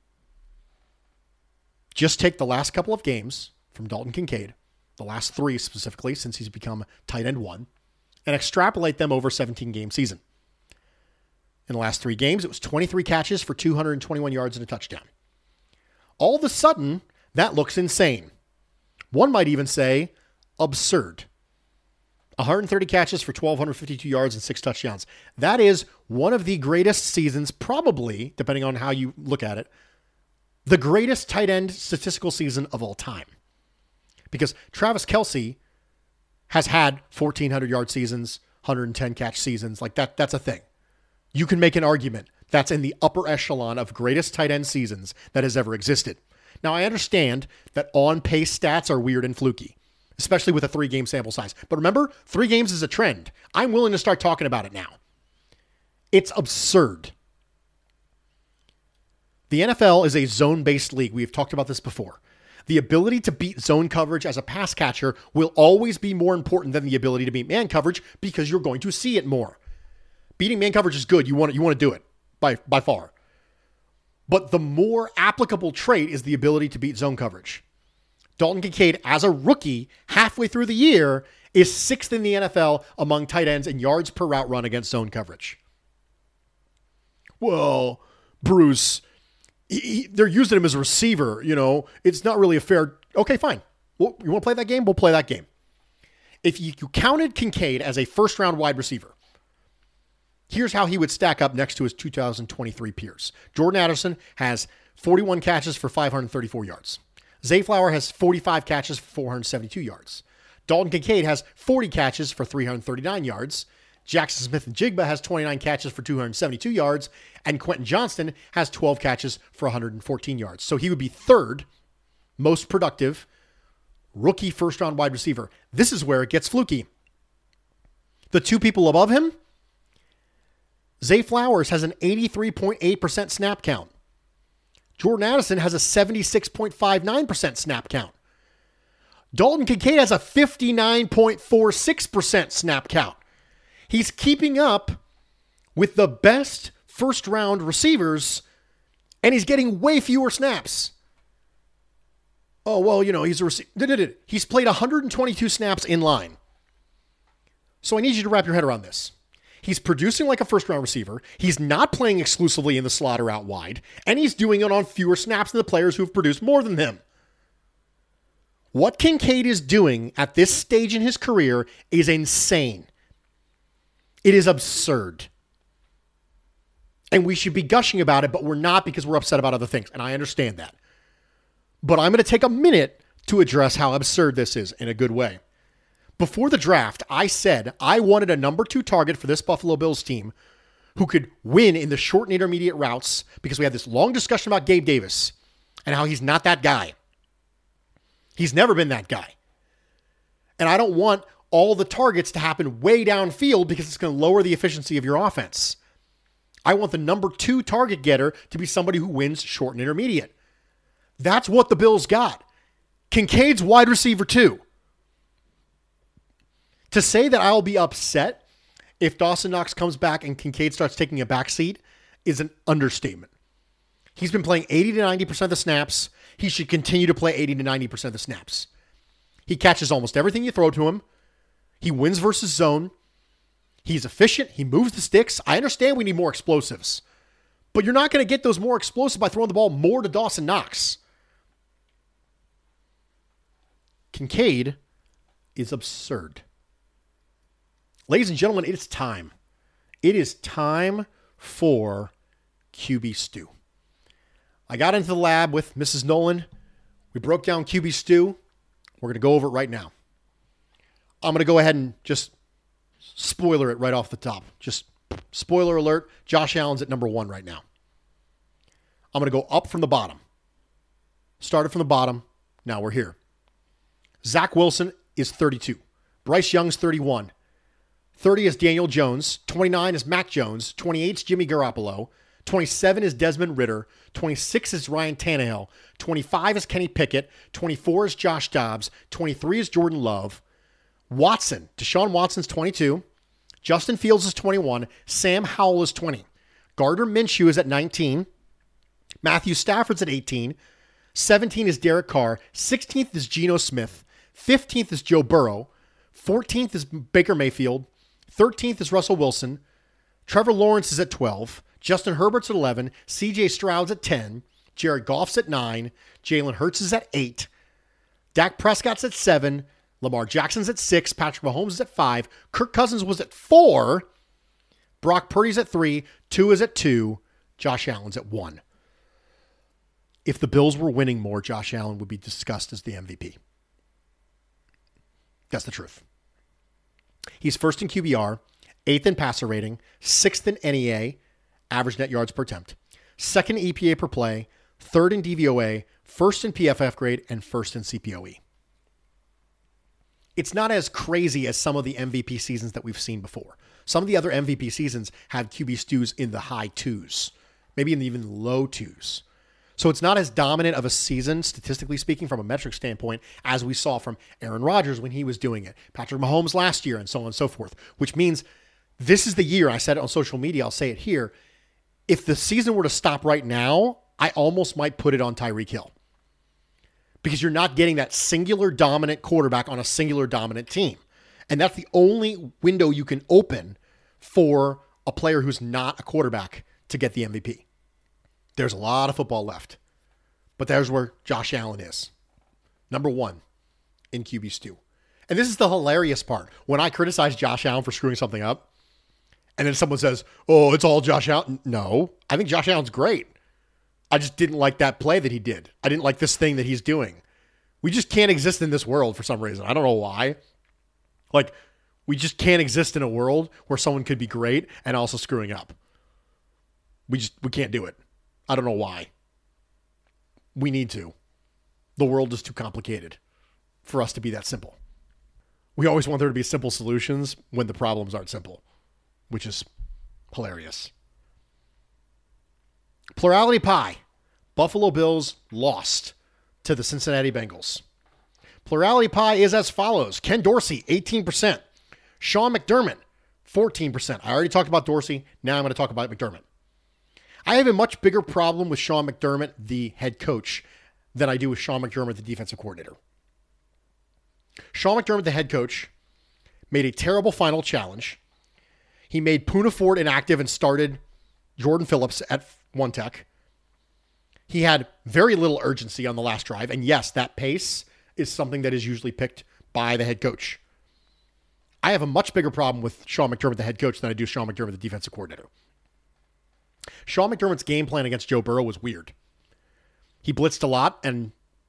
Just take the last couple of games from Dalton Kincaid, the last three specifically since he's become tight end one, and extrapolate them over a seventeen-game season. In the last three games, it was twenty-three catches for two hundred twenty-one yards and a touchdown. All of a sudden, that looks insane. One might even say absurd. one hundred thirty catches for one thousand two hundred fifty-two yards and six touchdowns. That is one of the greatest seasons, probably, depending on how you look at it, the greatest tight end statistical season of all time. Because Travis Kelce has had fourteen hundred yard seasons, one hundred ten catch seasons. Like that, that's a thing. You can make an argument that's in the upper echelon of greatest tight end seasons that has ever existed. Now, I understand that on-pace stats are weird and fluky, especially with a three-game sample size. But remember, three games is a trend. I'm willing to start talking about it now. It's absurd. The N F L is a zone-based league. We've talked about this before. The ability to beat zone coverage as a pass catcher will always be more important than the ability to beat man coverage because you're going to see it more. Beating man coverage is good. You want to, you want to do it by, by far. But the more applicable trait is the ability to beat zone coverage. Dalton Kincaid, as a rookie, halfway through the year, is sixth in the N F L among tight ends in yards per route run against zone coverage. Well, Bruce, he, he, they're using him as a receiver. You know, it's not really a fair... Okay, fine. Well, you want to play that game? We'll play that game. If you, you counted Kincaid as a first-round wide receiver, here's how he would stack up next to his two thousand twenty-three peers. Jordan Addison has forty-one catches for five hundred thirty-four yards. Zay Flower has forty-five catches for four hundred seventy-two yards. Dalton Kincaid has forty catches for three hundred thirty-nine yards. Jackson Smith-Njigba has twenty-nine catches for two hundred seventy-two yards. And Quentin Johnston has twelve catches for one hundred fourteen yards. So he would be third most productive rookie first-round wide receiver. This is where it gets fluky. The two people above him, Zay Flowers has an eighty-three point eight percent snap count. Jordan Addison has a seventy-six point five nine percent snap count. Dalton Kincaid has a fifty-nine point four six percent snap count. He's keeping up with the best first-round receivers, and he's getting way fewer snaps. Oh, well, you know, he's a receiver. He's played one hundred twenty-two snaps in line. So I need you to wrap your head around this. He's producing like a first-round receiver. He's not playing exclusively in the slot or out wide. And he's doing it on fewer snaps than the players who have produced more than him. What Kincaid is doing at this stage in his career is insane. It is absurd. And we should be gushing about it, but we're not because we're upset about other things. And I understand that. But I'm going to take a minute to address how absurd this is in a good way. Before the draft, I said I wanted a number two target for this Buffalo Bills team who could win in the short and intermediate routes, because we had this long discussion about Gabe Davis and how he's not that guy. He's never been that guy. And I don't want all the targets to happen way downfield because it's going to lower the efficiency of your offense. I want the number two target getter to be somebody who wins short and intermediate. That's what the Bills got. Kincaid's wide receiver two. To say that I'll be upset if Dawson Knox comes back and Kincaid starts taking a back seat is an understatement. He's been playing eighty to ninety percent of the snaps. He should continue to play eighty to ninety percent of the snaps. He catches almost everything you throw to him. He wins versus zone. He's efficient. He moves the sticks. I understand we need more explosives, but you're not going to get those more explosive by throwing the ball more to Dawson Knox. Kincaid is absurd. Ladies and gentlemen, it is time. It is time for Q B stew. I got into the lab with Missus Nolan. We broke down Q B stew. We're going to go over it right now. I'm going to go ahead and just spoiler it right off the top. Just spoiler alert, Josh Allen's at number one right now. I'm going to go up from the bottom. Started from the bottom. Now we're here. Zach Wilson is thirty-two. Bryce Young's thirty-one. thirty is Daniel Jones. twenty-nine is Mac Jones. twenty-eight is Jimmy Garoppolo. twenty-seven is Desmond Ridder. twenty-six is Ryan Tannehill. twenty-five is Kenny Pickett. twenty-four is Josh Dobbs. twenty-three is Jordan Love. Watson, Deshaun Watson's twenty-two. Justin Fields is twenty-one. Sam Howell is twenty. Gardner Minshew is at nineteen. Matthew Stafford's at eighteen. seventeen is Derek Carr. sixteenth is Geno Smith. fifteenth is Joe Burrow. fourteenth is Baker Mayfield. thirteenth is Russell Wilson. Trevor Lawrence is at twelve. Justin Herbert's at eleven. C J Stroud's at ten. Jared Goff's at nine. Jalen Hurts is at eight. Dak Prescott's at seven. Lamar Jackson's at six. Patrick Mahomes is at five. Kirk Cousins was at four. Brock Purdy's at three. Two is at two. Josh Allen's at one. If the Bills were winning more, Josh Allen would be discussed as the M V P. That's the truth. He's first in Q B R, eighth in passer rating, sixth in N E A, average net yards per attempt, second in E P A per play, third in D V O A, first in P F F grade, and first in C P O E. It's not as crazy as some of the M V P seasons that we've seen before. Some of the other M V P seasons have Q B stews in the high twos, maybe in the even low twos. So it's not as dominant of a season, statistically speaking, from a metric standpoint, as we saw from Aaron Rodgers when he was doing it, Patrick Mahomes last year, and so on and so forth, which means this is the year. I said it on social media. I'll say it here. If the season were to stop right now, I almost might put it on Tyreek Hill, because you're not getting that singular dominant quarterback on a singular dominant team. And that's the only window you can open for a player who's not a quarterback to get the M V P. There's a lot of football left, but there's where Josh Allen is. Number one in Q B stew. And this is the hilarious part. When I criticize Josh Allen for screwing something up, and then someone says, oh, it's all Josh Allen. No, I think Josh Allen's great. I just didn't like that play that he did. I didn't like this thing that he's doing. We just can't exist in this world for some reason. I don't know why. Like, we just can't exist in a world where someone could be great and also screwing up. We just, we can't do it. I don't know why. We need to. The world is too complicated for us to be that simple. We always want there to be simple solutions when the problems aren't simple, which is hilarious. Plurality pie. Buffalo Bills lost to the Cincinnati Bengals. Plurality pie is as follows. Ken Dorsey, eighteen percent. Sean McDermott, fourteen percent. I already talked about Dorsey. Now I'm going to talk about McDermott. I have a much bigger problem with Sean McDermott, the head coach, than I do with Sean McDermott, the defensive coordinator. Sean McDermott, the head coach, made a terrible final challenge. He made Poona Ford inactive and started Jordan Phillips at one tech. He had very little urgency on the last drive. And yes, that pace is something that is usually picked by the head coach. I have a much bigger problem with Sean McDermott, the head coach, than I do Sean McDermott, the defensive coordinator. Sean McDermott's game plan against Joe Burrow was weird. He blitzed a lot, and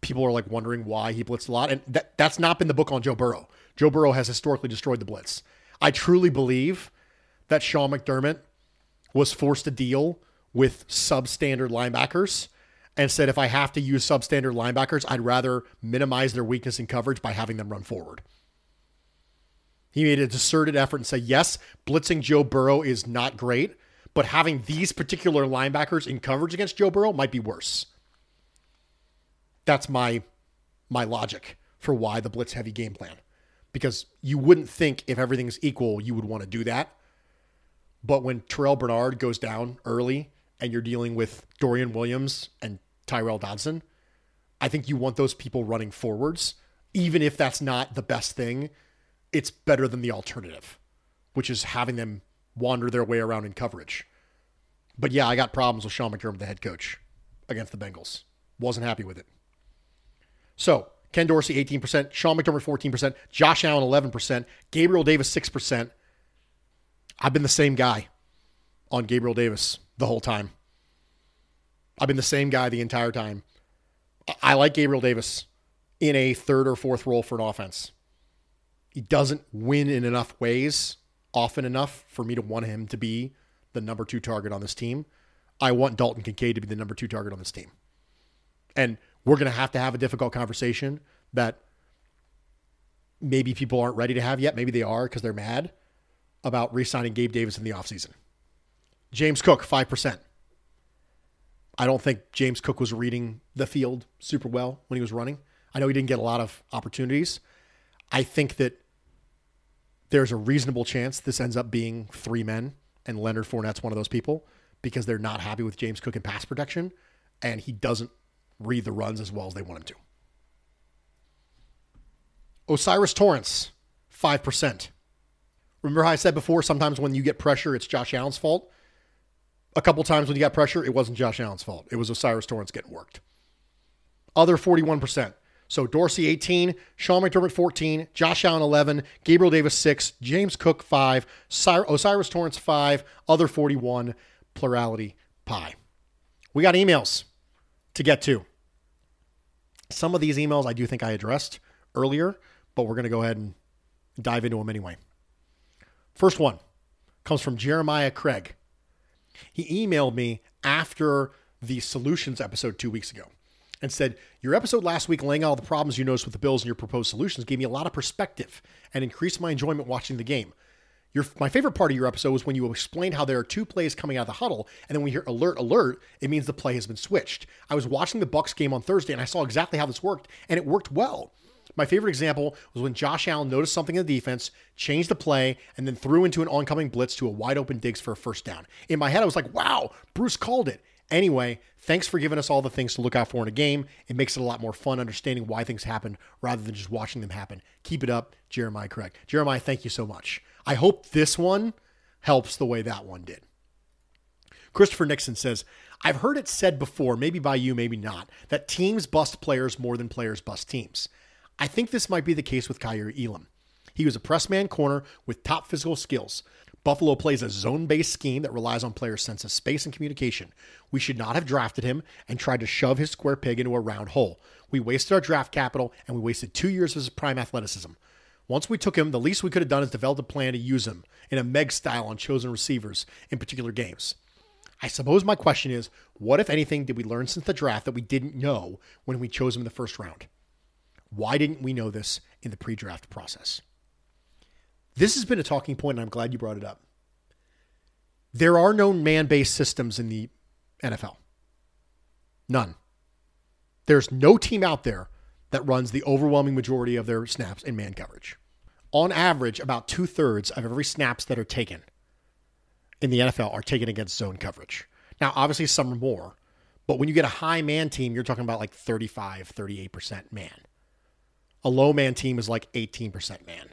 people are like wondering why he blitzed a lot. And that, that's not been the book on Joe Burrow. Joe Burrow has historically destroyed the blitz. I truly believe that Sean McDermott was forced to deal with substandard linebackers and said, if I have to use substandard linebackers, I'd rather minimize their weakness in coverage by having them run forward. He made a concerted effort and said, yes, blitzing Joe Burrow is not great, but having these particular linebackers in coverage against Joe Burrow might be worse. That's my, my logic for why the blitz heavy game plan. Because you wouldn't think if everything's equal, you would want to do that. But when Terrell Bernard goes down early and you're dealing with Dorian Williams and Tyrell Dodson, I think you want those people running forwards. Even if that's not the best thing, it's better than the alternative, which is having them wander their way around in coverage. But yeah, I got problems with Sean McDermott, the head coach, against the Bengals. Wasn't happy with it. So, Ken Dorsey, eighteen percent. Sean McDermott, fourteen percent. Josh Allen, eleven percent. Gabriel Davis, six percent. I've been the same guy on Gabriel Davis the whole time. I've been the same guy the entire time. I like Gabriel Davis in a third or fourth role for an offense. He doesn't win in enough ways often enough for me to want him to be the number two target on this team. I want Dalton Kincaid to be the number two target on this team. And we're going to have to have a difficult conversation that maybe people aren't ready to have yet. Maybe they are because they're mad about re-signing Gabe Davis in the offseason. James Cook, five percent. I don't think James Cook was reading the field super well when he was running. I know he didn't get a lot of opportunities. I think that there's a reasonable chance this ends up being three men, and Leonard Fournette's one of those people because they're not happy with James Cook in pass protection, and he doesn't read the runs as well as they want him to. Osiris Torrance, five percent. Remember how I said before, sometimes when you get pressure, it's Josh Allen's fault? A couple times when you got pressure, it wasn't Josh Allen's fault. It was Osiris Torrance getting worked. Other forty-one percent. So Dorsey, eighteen, Sean McDermott, fourteen, Josh Allen, eleven, Gabriel Davis, six, James Cook, five, Osiris Torrance, five, other forty-one, plurality pie. We got emails to get to. Some of these emails I do think I addressed earlier, but we're going to go ahead and dive into them anyway. First one comes from Jeremiah Craig. He emailed me after the Solutions episode two weeks ago and said, your episode last week laying out all the problems you noticed with the Bills and your proposed solutions gave me a lot of perspective and increased my enjoyment watching the game. Your, my favorite part of your episode was when you explained how there are two plays coming out of the huddle, and then when you hear alert, alert, it means the play has been switched. I was watching the Bucs game on Thursday, and I saw exactly how this worked, and it worked well. My favorite example was when Josh Allen noticed something in the defense, changed the play, and then threw into an oncoming blitz to a wide open Diggs for a first down. In my head, I was like, wow, Bruce called it. Anyway, thanks for giving us all the things to look out for in a game. It makes it a lot more fun understanding why things happen rather than just watching them happen. Keep it up, Jeremiah Craig. Jeremiah, thank you so much. I hope this one helps the way that one did. Christopher Nixon says, I've heard it said before, maybe by you, maybe not, that teams bust players more than players bust teams. I think this might be the case with Kaiir Elam. He was a press man corner with top physical skills. Buffalo plays a zone-based scheme that relies on players' sense of space and communication. We should not have drafted him and tried to shove his square peg into a round hole. We wasted our draft capital, and we wasted two years of his prime athleticism. Once we took him, the least we could have done is develop a plan to use him in a Meg style on chosen receivers in particular games. I suppose my question is, what, if anything, did we learn since the draft that we didn't know when we chose him in the first round? Why didn't we know this in the pre-draft process? This has been a talking point, and I'm glad you brought it up. There are no man-based systems in the N F L. None. There's no team out there that runs the overwhelming majority of their snaps in man coverage. On average, about two-thirds of every snaps that are taken in the N F L are taken against zone coverage. Now, obviously, some are more, but when you get a high man team, you're talking about like thirty-five, thirty-eight percent man. A low man team is like eighteen percent man.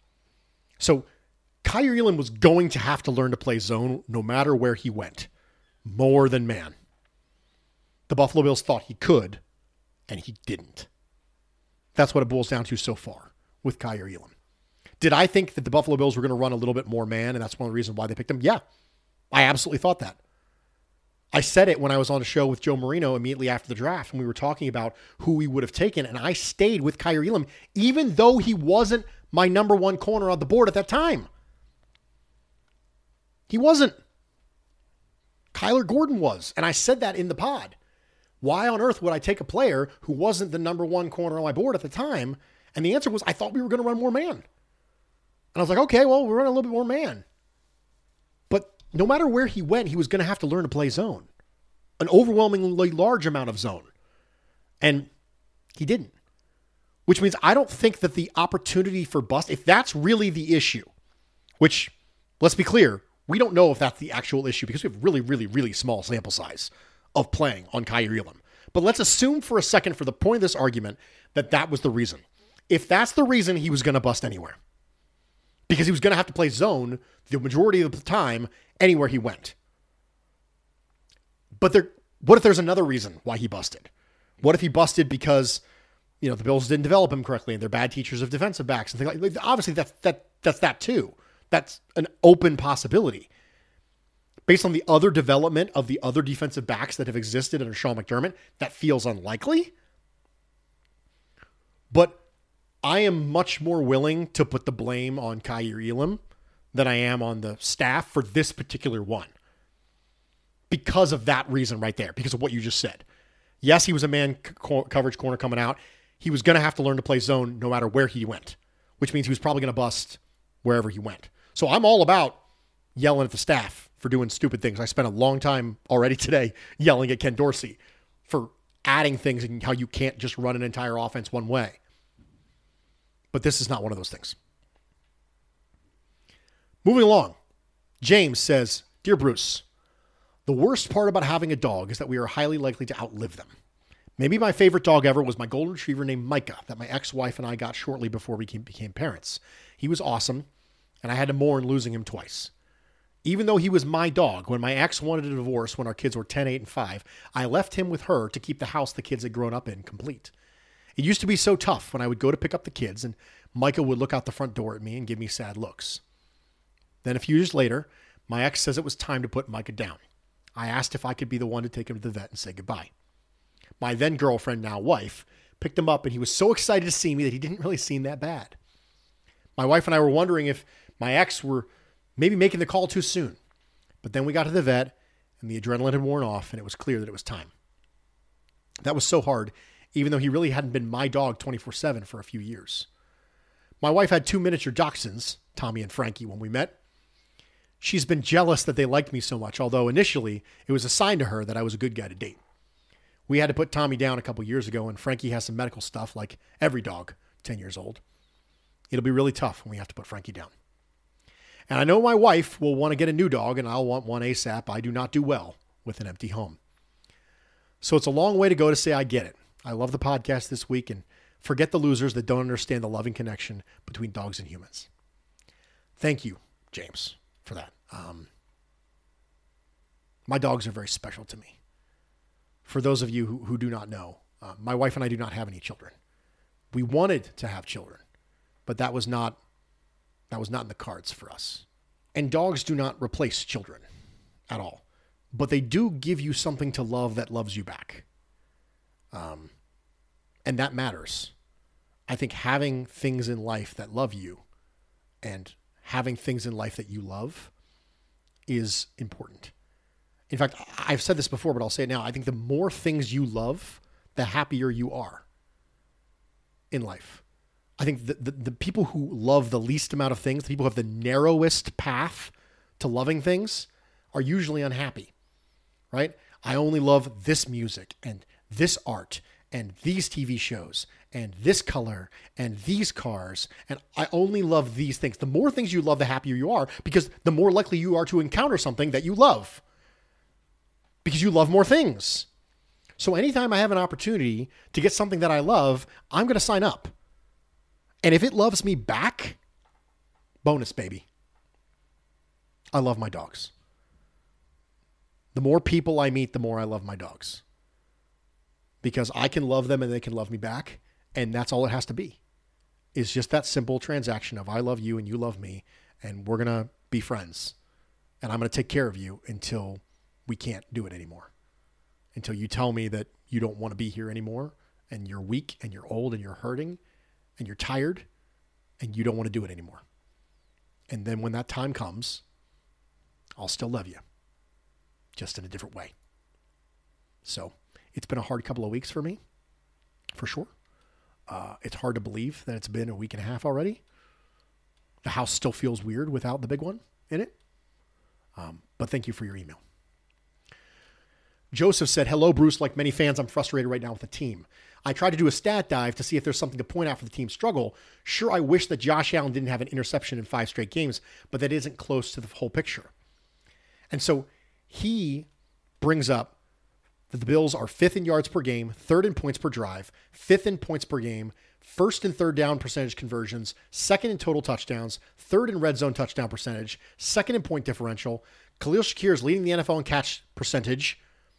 So Kaiir Elam was going to have to learn to play zone no matter where he went, more than man. The Buffalo Bills thought he could, and he didn't. That's what it boils down to so far with Kaiir Elam. Did I think that the Buffalo Bills were going to run a little bit more man, and that's one of the reasons why they picked him? Yeah, I absolutely thought that. I said it when I was on a show with Joe Marino immediately after the draft, and we were talking about who we would have taken, and I stayed with Kaiir Elam, even though he wasn't my number one corner on the board at that time. He wasn't. Kyler Gordon was, and I said that in the pod. Why on earth would I take a player who wasn't the number one corner on my board at the time? And the answer was, I thought we were going to run more man. And I was like, okay, well, we're running a little bit more man. But no matter where he went, he was going to have to learn to play zone. An overwhelmingly large amount of zone. And he didn't. Which means I don't think that the opportunity for bust, if that's really the issue, which, let's be clear, we don't know if that's the actual issue because we have really, really, really small sample size of playing on Kaiir Elam. But let's assume for a second, for the point of this argument, that that was the reason. If that's the reason, he was going to bust anywhere. Because he was going to have to play zone the majority of the time anywhere he went. But there, what if there's another reason why he busted? What if he busted because, you know, the Bills didn't develop him correctly and they're bad teachers of defensive backs and things like that? Obviously, that's, that, that's that too. That's an open possibility. Based on the other development of the other defensive backs that have existed under Sean McDermott, that feels unlikely. But I am much more willing to put the blame on Kaiir Elam than I am on the staff for this particular one. Because of that reason right there, because of what you just said. Yes, he was a man co- coverage corner coming out. He was going to have to learn to play zone no matter where he went, which means he was probably going to bust wherever he went. So I'm all about yelling at the staff for doing stupid things. I spent a long time already today yelling at Ken Dorsey for adding things and how you can't just run an entire offense one way. But this is not one of those things. Moving along, James says, Dear Bruce, the worst part about having a dog is that we are highly likely to outlive them. Maybe my favorite dog ever was my golden retriever named Micah that my ex-wife and I got shortly before we became, became parents. He was awesome, and I had to mourn losing him twice. Even though he was my dog, when my ex wanted a divorce when our kids were ten, eight, and five, I left him with her to keep the house the kids had grown up in complete. It used to be so tough when I would go to pick up the kids and Micah would look out the front door at me and give me sad looks. Then a few years later, my ex says it was time to put Micah down. I asked if I could be the one to take him to the vet and say goodbye. My then girlfriend, now wife, picked him up and he was so excited to see me that he didn't really seem that bad. My wife and I were wondering if my ex were maybe making the call too soon. But then we got to the vet and the adrenaline had worn off and it was clear that it was time. That was so hard, even though he really hadn't been my dog twenty-four seven for a few years. My wife had two miniature dachshunds, Tommy and Frankie, when we met. She's been jealous that they liked me so much, although initially it was a sign to her that I was a good guy to date. We had to put Tommy down a couple years ago and Frankie has some medical stuff like every dog, ten years old. It'll be really tough when we have to put Frankie down. And I know my wife will want to get a new dog and I'll want one ASAP. I do not do well with an empty home. So it's a long way to go to say I get it. I love the podcast this week and forget the losers that don't understand the loving connection between dogs and humans. Thank you, James, for that. Um, my dogs are very special to me. For those of you who, who do not know, uh, my wife and I do not have any children. We wanted to have children, but that was not That was not in the cards for us. And dogs do not replace children at all. But they do give you something to love that loves you back. Um, and that matters. I think having things in life that love you and having things in life that you love is important. In fact, I've said this before, but I'll say it now. I think the more things you love, the happier you are in life. I think the, the, the people who love the least amount of things, the people who have the narrowest path to loving things, are usually unhappy, right? I only love this music and this art and these T V shows and this color and these cars, and I only love these things. The more things you love, the happier you are, because the more likely you are to encounter something that you love, because you love more things. So anytime I have an opportunity to get something that I love, I'm going to sign up. And if it loves me back, bonus, baby. I love my dogs. The more people I meet, the more I love my dogs. Because I can love them and they can love me back. And that's all it has to be. It's just that simple transaction of I love you and you love me. And we're going to be friends. And I'm going to take care of you until we can't do it anymore. Until you tell me that you don't want to be here anymore and you're weak and you're old and you're hurting and you're tired and you don't want to do it anymore. And then when that time comes, I'll still love you, just in a different way. So it's been a hard couple of weeks for me, for sure. Uh, it's hard to believe that it's been a week and a half already. The house still feels weird without the big one in it. Um, but thank you for your email. Joseph said, hello, Bruce. Like many fans, I'm frustrated right now with the team. I tried to do a stat dive to see if there's something to point out for the team's struggle. Sure, I wish that Josh Allen didn't have an interception in five straight games, but that isn't close to the whole picture. And so he brings up that the Bills are fifth in yards per game, third in points per drive, fifth in points per game, first and third down percentage conversions, second in total touchdowns, third in red zone touchdown percentage, second in point differential. Khalil Shakir is leading the N F L in catch percentage.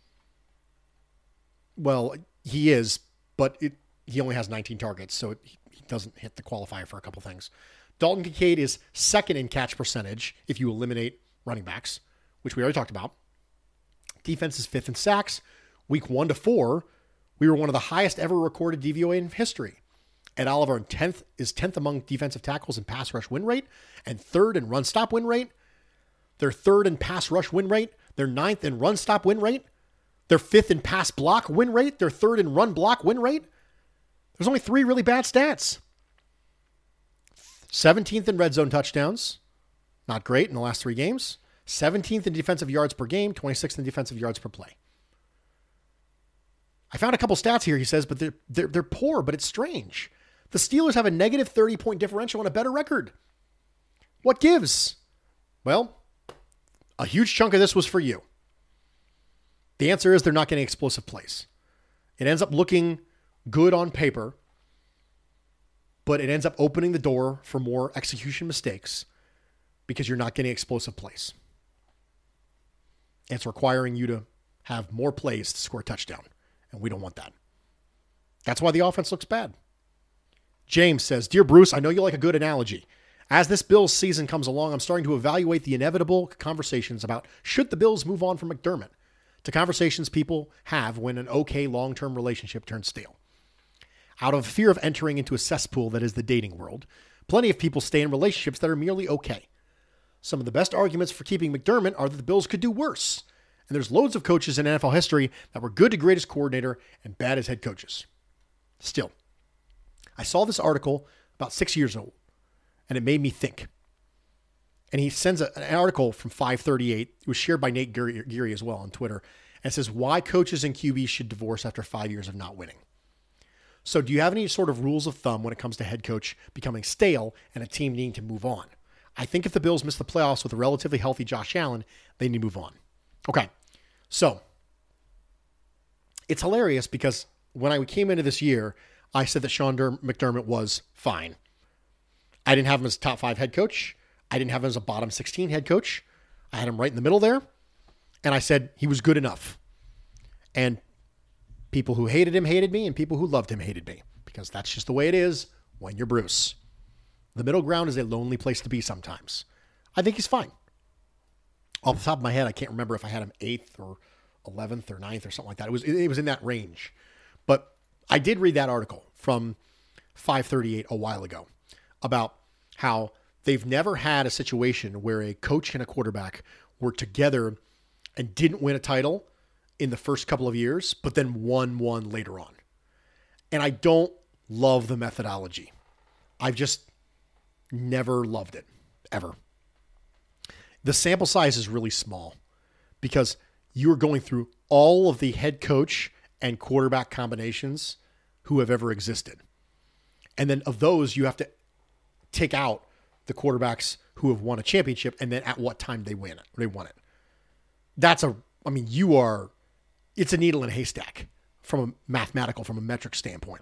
Well, he is, but it, he only has nineteen targets, so it, he doesn't hit the qualifier for a couple things. Dalton Kincaid is second in catch percentage if you eliminate running backs, which we already talked about. Defense is fifth in sacks. Week one to four, we were one of the highest ever recorded D V O A in history. Ed Oliver in tenth is tenth among defensive tackles in pass rush win rate and third in run stop win rate. They're third in pass rush win rate. They're ninth in run stop win rate. They're fifth in pass block win rate. They're third in run block win rate. There's only three really bad stats. seventeenth in red zone touchdowns. Not great in the last three games. seventeenth in defensive yards per game. twenty-sixth in defensive yards per play. I found a couple stats here, he says, but they're, they're, they're poor, but it's strange. The Steelers have a negative thirty-point differential and a better record. What gives? Well, a huge chunk of this was for you. The answer is they're not getting explosive plays. It ends up looking good on paper, but it ends up opening the door for more execution mistakes because you're not getting explosive plays. It's requiring you to have more plays to score a touchdown, and we don't want that. That's why the offense looks bad. James says, Dear Bruce, I know you like a good analogy. As this Bills season comes along, I'm starting to evaluate the inevitable conversations about should the Bills move on from McDermott, to conversations people have when an okay long-term relationship turns stale. Out of fear of entering into a cesspool that is the dating world, plenty of people stay in relationships that are merely okay. Some of the best arguments for keeping McDermott are that the Bills could do worse. And there's loads of coaches in N F L history that were good to great as coordinator and bad as head coaches. Still, I saw this article about six years old, and it made me think. And he sends a, an article from five thirty-eight. It was shared by Nate Geary, Geary as well on Twitter. And it says, why coaches and Q Bs should divorce after five years of not winning. So do you have any sort of rules of thumb when it comes to head coach becoming stale and a team needing to move on? I think if the Bills miss the playoffs with a relatively healthy Josh Allen, they need to move on. Okay, so it's hilarious because when I came into this year, I said that Sean McDermott was fine. I didn't have him as a top five head coach. I didn't have him as a bottom sixteen head coach. I had him right in the middle there. And I said he was good enough. And people who hated him hated me, and people who loved him hated me, because that's just the way it is when you're Bruce. The middle ground is a lonely place to be sometimes. I think he's fine. Off the top of my head, I can't remember if I had him eighth or eleventh or ninth or something like that. It was it was in that range. But I did read that article from five thirty-eight a while ago about how they've never had a situation where a coach and a quarterback were together and didn't win a title in the first couple of years, but then won one later on. And I don't love the methodology. I've just never loved it, ever. The sample size is really small because you're going through all of the head coach and quarterback combinations who have ever existed. And then of those, you have to take out the quarterbacks who have won a championship and then at what time they win it, they won it. That's a, I mean, you are, it's a needle in a haystack from a mathematical, from a metric standpoint.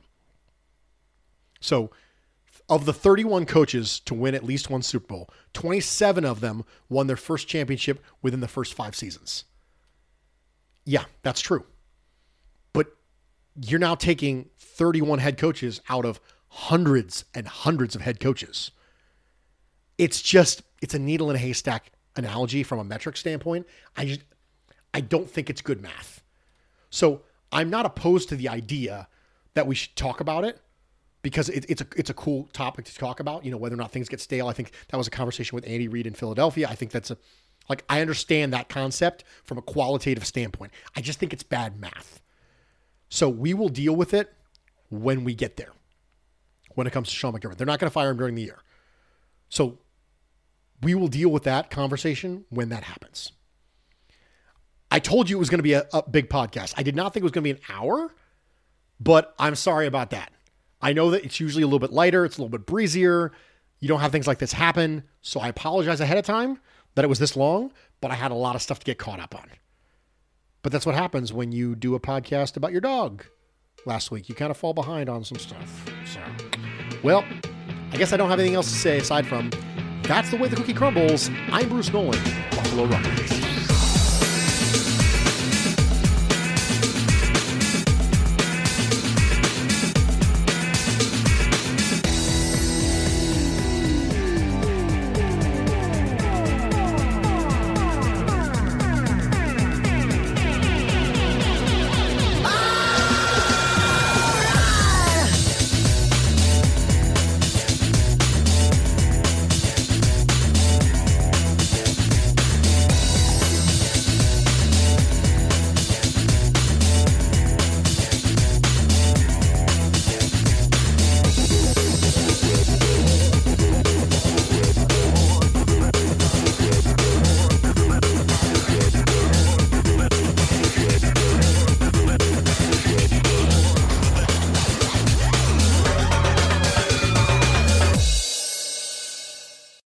So of the thirty-one coaches to win at least one Super Bowl, twenty-seven of them won their first championship within the first five seasons. Yeah, that's true. But you're now taking thirty-one head coaches out of hundreds and hundreds of head coaches. It's just, it's a needle in a haystack analogy from a metric standpoint. I just, I don't think it's good math. So I'm not opposed to the idea that we should talk about it because it, it's a it's a cool topic to talk about, you know, whether or not things get stale. I think that was a conversation with Andy Reid in Philadelphia. I think that's a, like, I understand that concept from a qualitative standpoint. I just think it's bad math. So we will deal with it when we get there, when it comes to Sean McDermott. They're not going to fire him during the year. So we will deal with that conversation when that happens. I told you it was going to be a, a big podcast. I did not think it was going to be an hour, but I'm sorry about that. I know that it's usually a little bit lighter. It's a little bit breezier. You don't have things like this happen. So I apologize ahead of time that it was this long, but I had a lot of stuff to get caught up on. But that's what happens when you do a podcast about your dog last week. You kind of fall behind on some stuff. So, well, I guess I don't have anything else to say aside from that's the way the cookie crumbles. I'm Bruce Nolan, Buffalo Rumblings.